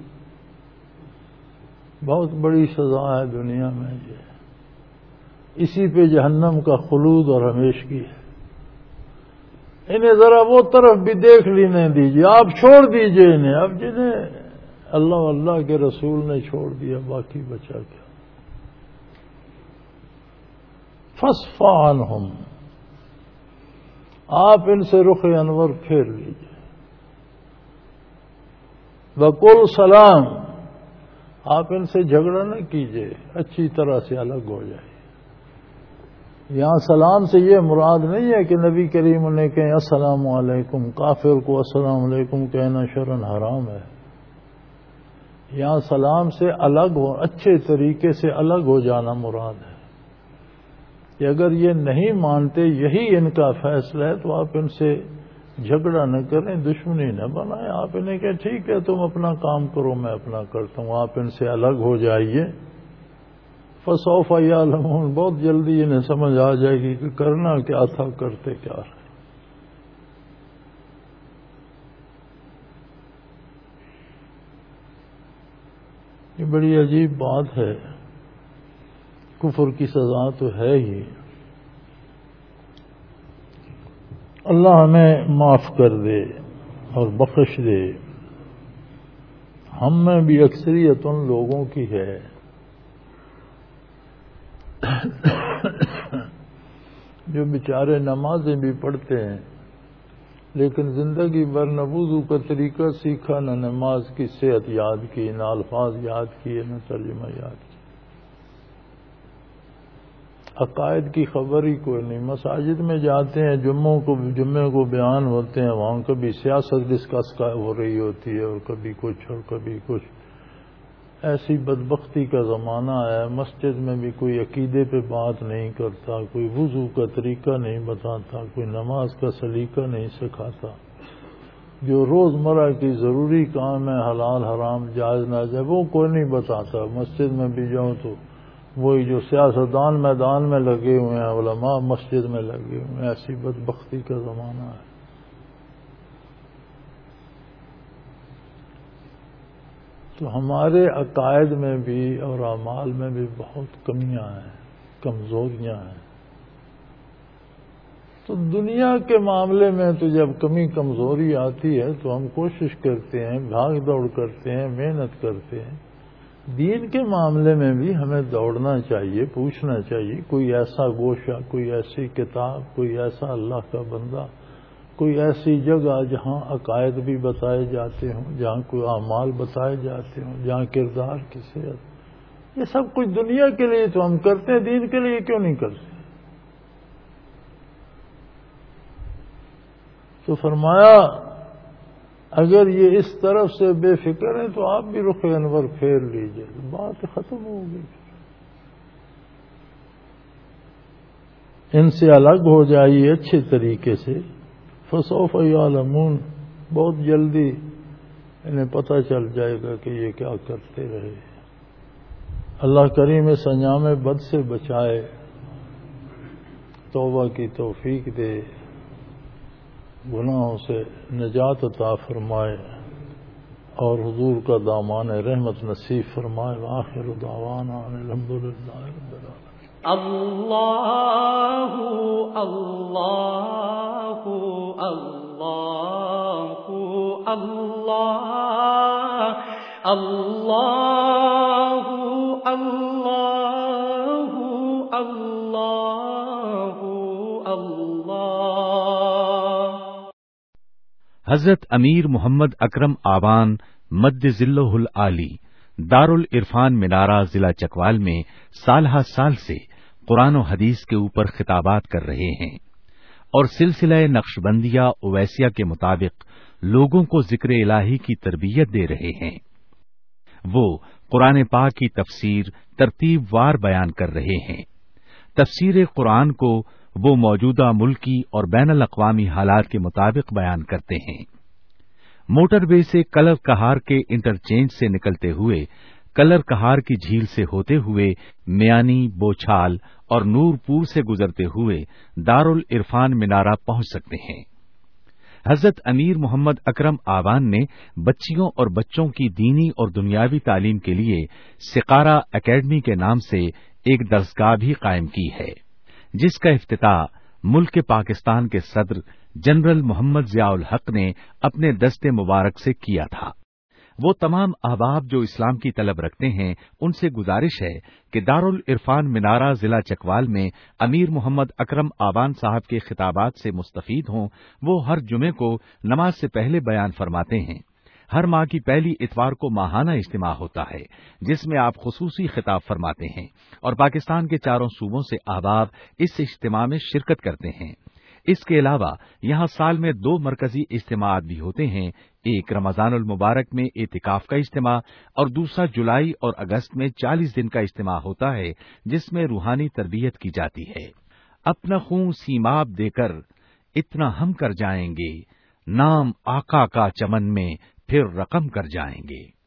[SPEAKER 1] بہت بڑی سزا ہے دنیا میں، یہ اسی پہ جہنم کا خلود اور ہمیشگی ہے۔ انہیں ذرا وہ طرف بھی دیکھ لینے دیجئے، آپ چھوڑ دیجئے انہیں، اب جنہیں اللہ واللہ کے رسول نے چھوڑ دیا باقی بچا کیا۔ فَاصْفَحْ عَنْهُمْ، آپ ان سے رخ انور پھیر لیجئے۔ وَقُلْ سلام، آپ ان سے جھگڑا نہ کیجئے، اچھی طرح سے الگ ہو جائے۔ یہاں سلام سے یہ مراد نہیں ہے کہ نبی کریم نے کہیں السلام علیکم، کافر کو السلام علیکم کہنا شرعاً حرام ہے۔ یہاں سلام سے الگ ہو، اچھے طریقے سے الگ ہو جانا مراد ہے، کہ اگر یہ نہیں مانتے، یہی ان کا فیصلہ ہے، تو آپ ان سے جھگڑا نہ کریں، دشمنی نہ بنائیں، آپ انہیں کہیں ٹھیک ہے تم اپنا کام کرو میں اپنا کرتا ہوں، آپ ان سے الگ ہو جائیے۔ فَسَوْفَ يَعْلَمُونَ، بہت جلدی انہیں سمجھ آ جائے گی کہ کرنا کیا تھا، کرتے کیا رہے۔ یہ بڑی عجیب بات ہے، کفر کی سزا تو ہے ہی، اللہ ہمیں معاف کر دے اور بخش دے۔ ہم میں بھی اکثریت ان لوگوں کی ہے جو بیچارے نمازیں بھی پڑھتے ہیں لیکن زندگی بھر نہ وضو کا طریقہ سیکھا، نہ نماز کی صحت یاد کی، نہ الفاظ یاد کیے، نہ ترجمہ یاد کیا، عقائد کی خبر ہی کوئی نہیں۔ مساجد میں جاتے ہیں، جمعے کو بیان ہوتے ہیں، وہاں کبھی سیاست ڈسکس ہو رہی ہوتی ہے اور کبھی کچھ اور کبھی کچھ، ایسی بدبختی کا زمانہ ہے۔ مسجد میں بھی کوئی عقیدے پہ بات نہیں کرتا، کوئی وضو کا طریقہ نہیں بتاتا، کوئی نماز کا سلیقہ نہیں سکھاتا، جو روزمرہ کی ضروری کام ہے، حلال حرام جائز ناجائز، وہ کوئی نہیں بتاتا۔ مسجد میں بھی جاؤں تو وہی جو سیاستدان میدان میں لگے ہوئے ہیں، علماء مسجد میں لگے ہوئے ہیں، ایسی بدبختی کا زمانہ ہے۔ تو ہمارے عقائد میں بھی اور اعمال میں بھی بہت کمیاں ہیں، کمزوریاں ہیں۔ تو دنیا کے معاملے میں تو جب کمی کمزوری آتی ہے تو ہم کوشش کرتے ہیں، بھاگ دوڑ کرتے ہیں، محنت کرتے ہیں۔ دین کے معاملے میں بھی ہمیں دوڑنا چاہیے، پوچھنا چاہیے، کوئی ایسا گوشہ، کوئی ایسی کتاب، کوئی ایسا اللہ کا بندہ، کوئی ایسی جگہ جہاں عقائد بھی بتائے جاتے ہوں، جہاں کوئی اعمال بتائے جاتے ہوں، جہاں کردار کی صحت، یہ سب کچھ دنیا کے لیے تو ہم کرتے ہیں، دین کے لیے کیوں نہیں کرتے؟ تو فرمایا اگر یہ اس طرف سے بے فکر ہیں تو آپ بھی رخ انور پھیر لیجئے، بات ختم ہو گئی۔ ان سے الگ ہو جائیے اچھے طریقے سے، فسوف یعلمون، بہت جلدی انہیں پتہ چل جائے گا کہ یہ کیا کرتے رہے۔ اللہ کریم اس انجام بد سے بچائے، توبہ کی توفیق دے، گناہوں سے نجات عطا فرمائے اور حضور کا دامان رحمت نصیب فرمائے۔ وآخر دعوانا الحمدللہ رب العالمین۔
[SPEAKER 2] اللہ اللہ اللہ اللہ اللہ اللہ اللہ اللہ۔
[SPEAKER 3] حضرت امیر محمد اکرم آوان مد ذلہ العالی دارالعرفان منارہ ضلع چکوال میں سالہ سال سے قرآن و حدیث کے اوپر خطابات کر رہے ہیں اور سلسلہ نقشبندیہ اویسیہ کے مطابق لوگوں کو ذکر الہی کی تربیت دے رہے ہیں۔ وہ قرآن پاک کی تفسیر ترتیب وار بیان کر رہے ہیں۔ تفسیر قرآن کو وہ موجودہ ملکی اور بین الاقوامی حالات کے مطابق بیان کرتے ہیں۔ موٹر وے سے کلر کہار کے انٹرچینج سے نکلتے ہوئے کلر کہار کی جھیل سے ہوتے ہوئے میانی، بوچھال اور نور پور سے گزرتے ہوئے دارالعرفان منارہ پہنچ سکتے ہیں۔ حضرت امیر محمد اکرم آوان نے بچیوں اور بچوں کی دینی اور دنیاوی تعلیم کے لیے سقارہ اکیڈمی کے نام سے ایک درسگاہ بھی قائم کی ہے، جس کا افتتاح ملک پاکستان کے صدر جنرل محمد ضیاء الحق نے اپنے دست مبارک سے کیا تھا۔ وہ تمام احباب جو اسلام کی طلب رکھتے ہیں ان سے گزارش ہے کہ دارالعرفان منارہ ضلع چکوال میں امیر محمد اکرم آوان صاحب کے خطابات سے مستفید ہوں۔ وہ ہر جمعے کو نماز سے پہلے بیان فرماتے ہیں۔ ہر ماہ کی پہلی اتوار کو ماہانہ اجتماع ہوتا ہے جس میں آپ خصوصی خطاب فرماتے ہیں اور پاکستان کے چاروں صوبوں سے احباب اس اجتماع میں شرکت کرتے ہیں۔ اس کے علاوہ یہاں سال میں 2 مرکزی اجتماعات بھی ہوتے ہیں، ایک رمضان المبارک میں اعتکاف کا اجتماع اور دوسرا جولائی اور اگست میں 40 دن کا اجتماع ہوتا ہے جس میں روحانی تربیت کی جاتی ہے۔ اپنا خون سیماب دے کر اتنا ہم کر جائیں گے، نام آقا کا چمن میں پھر رقم کر جائیں گے۔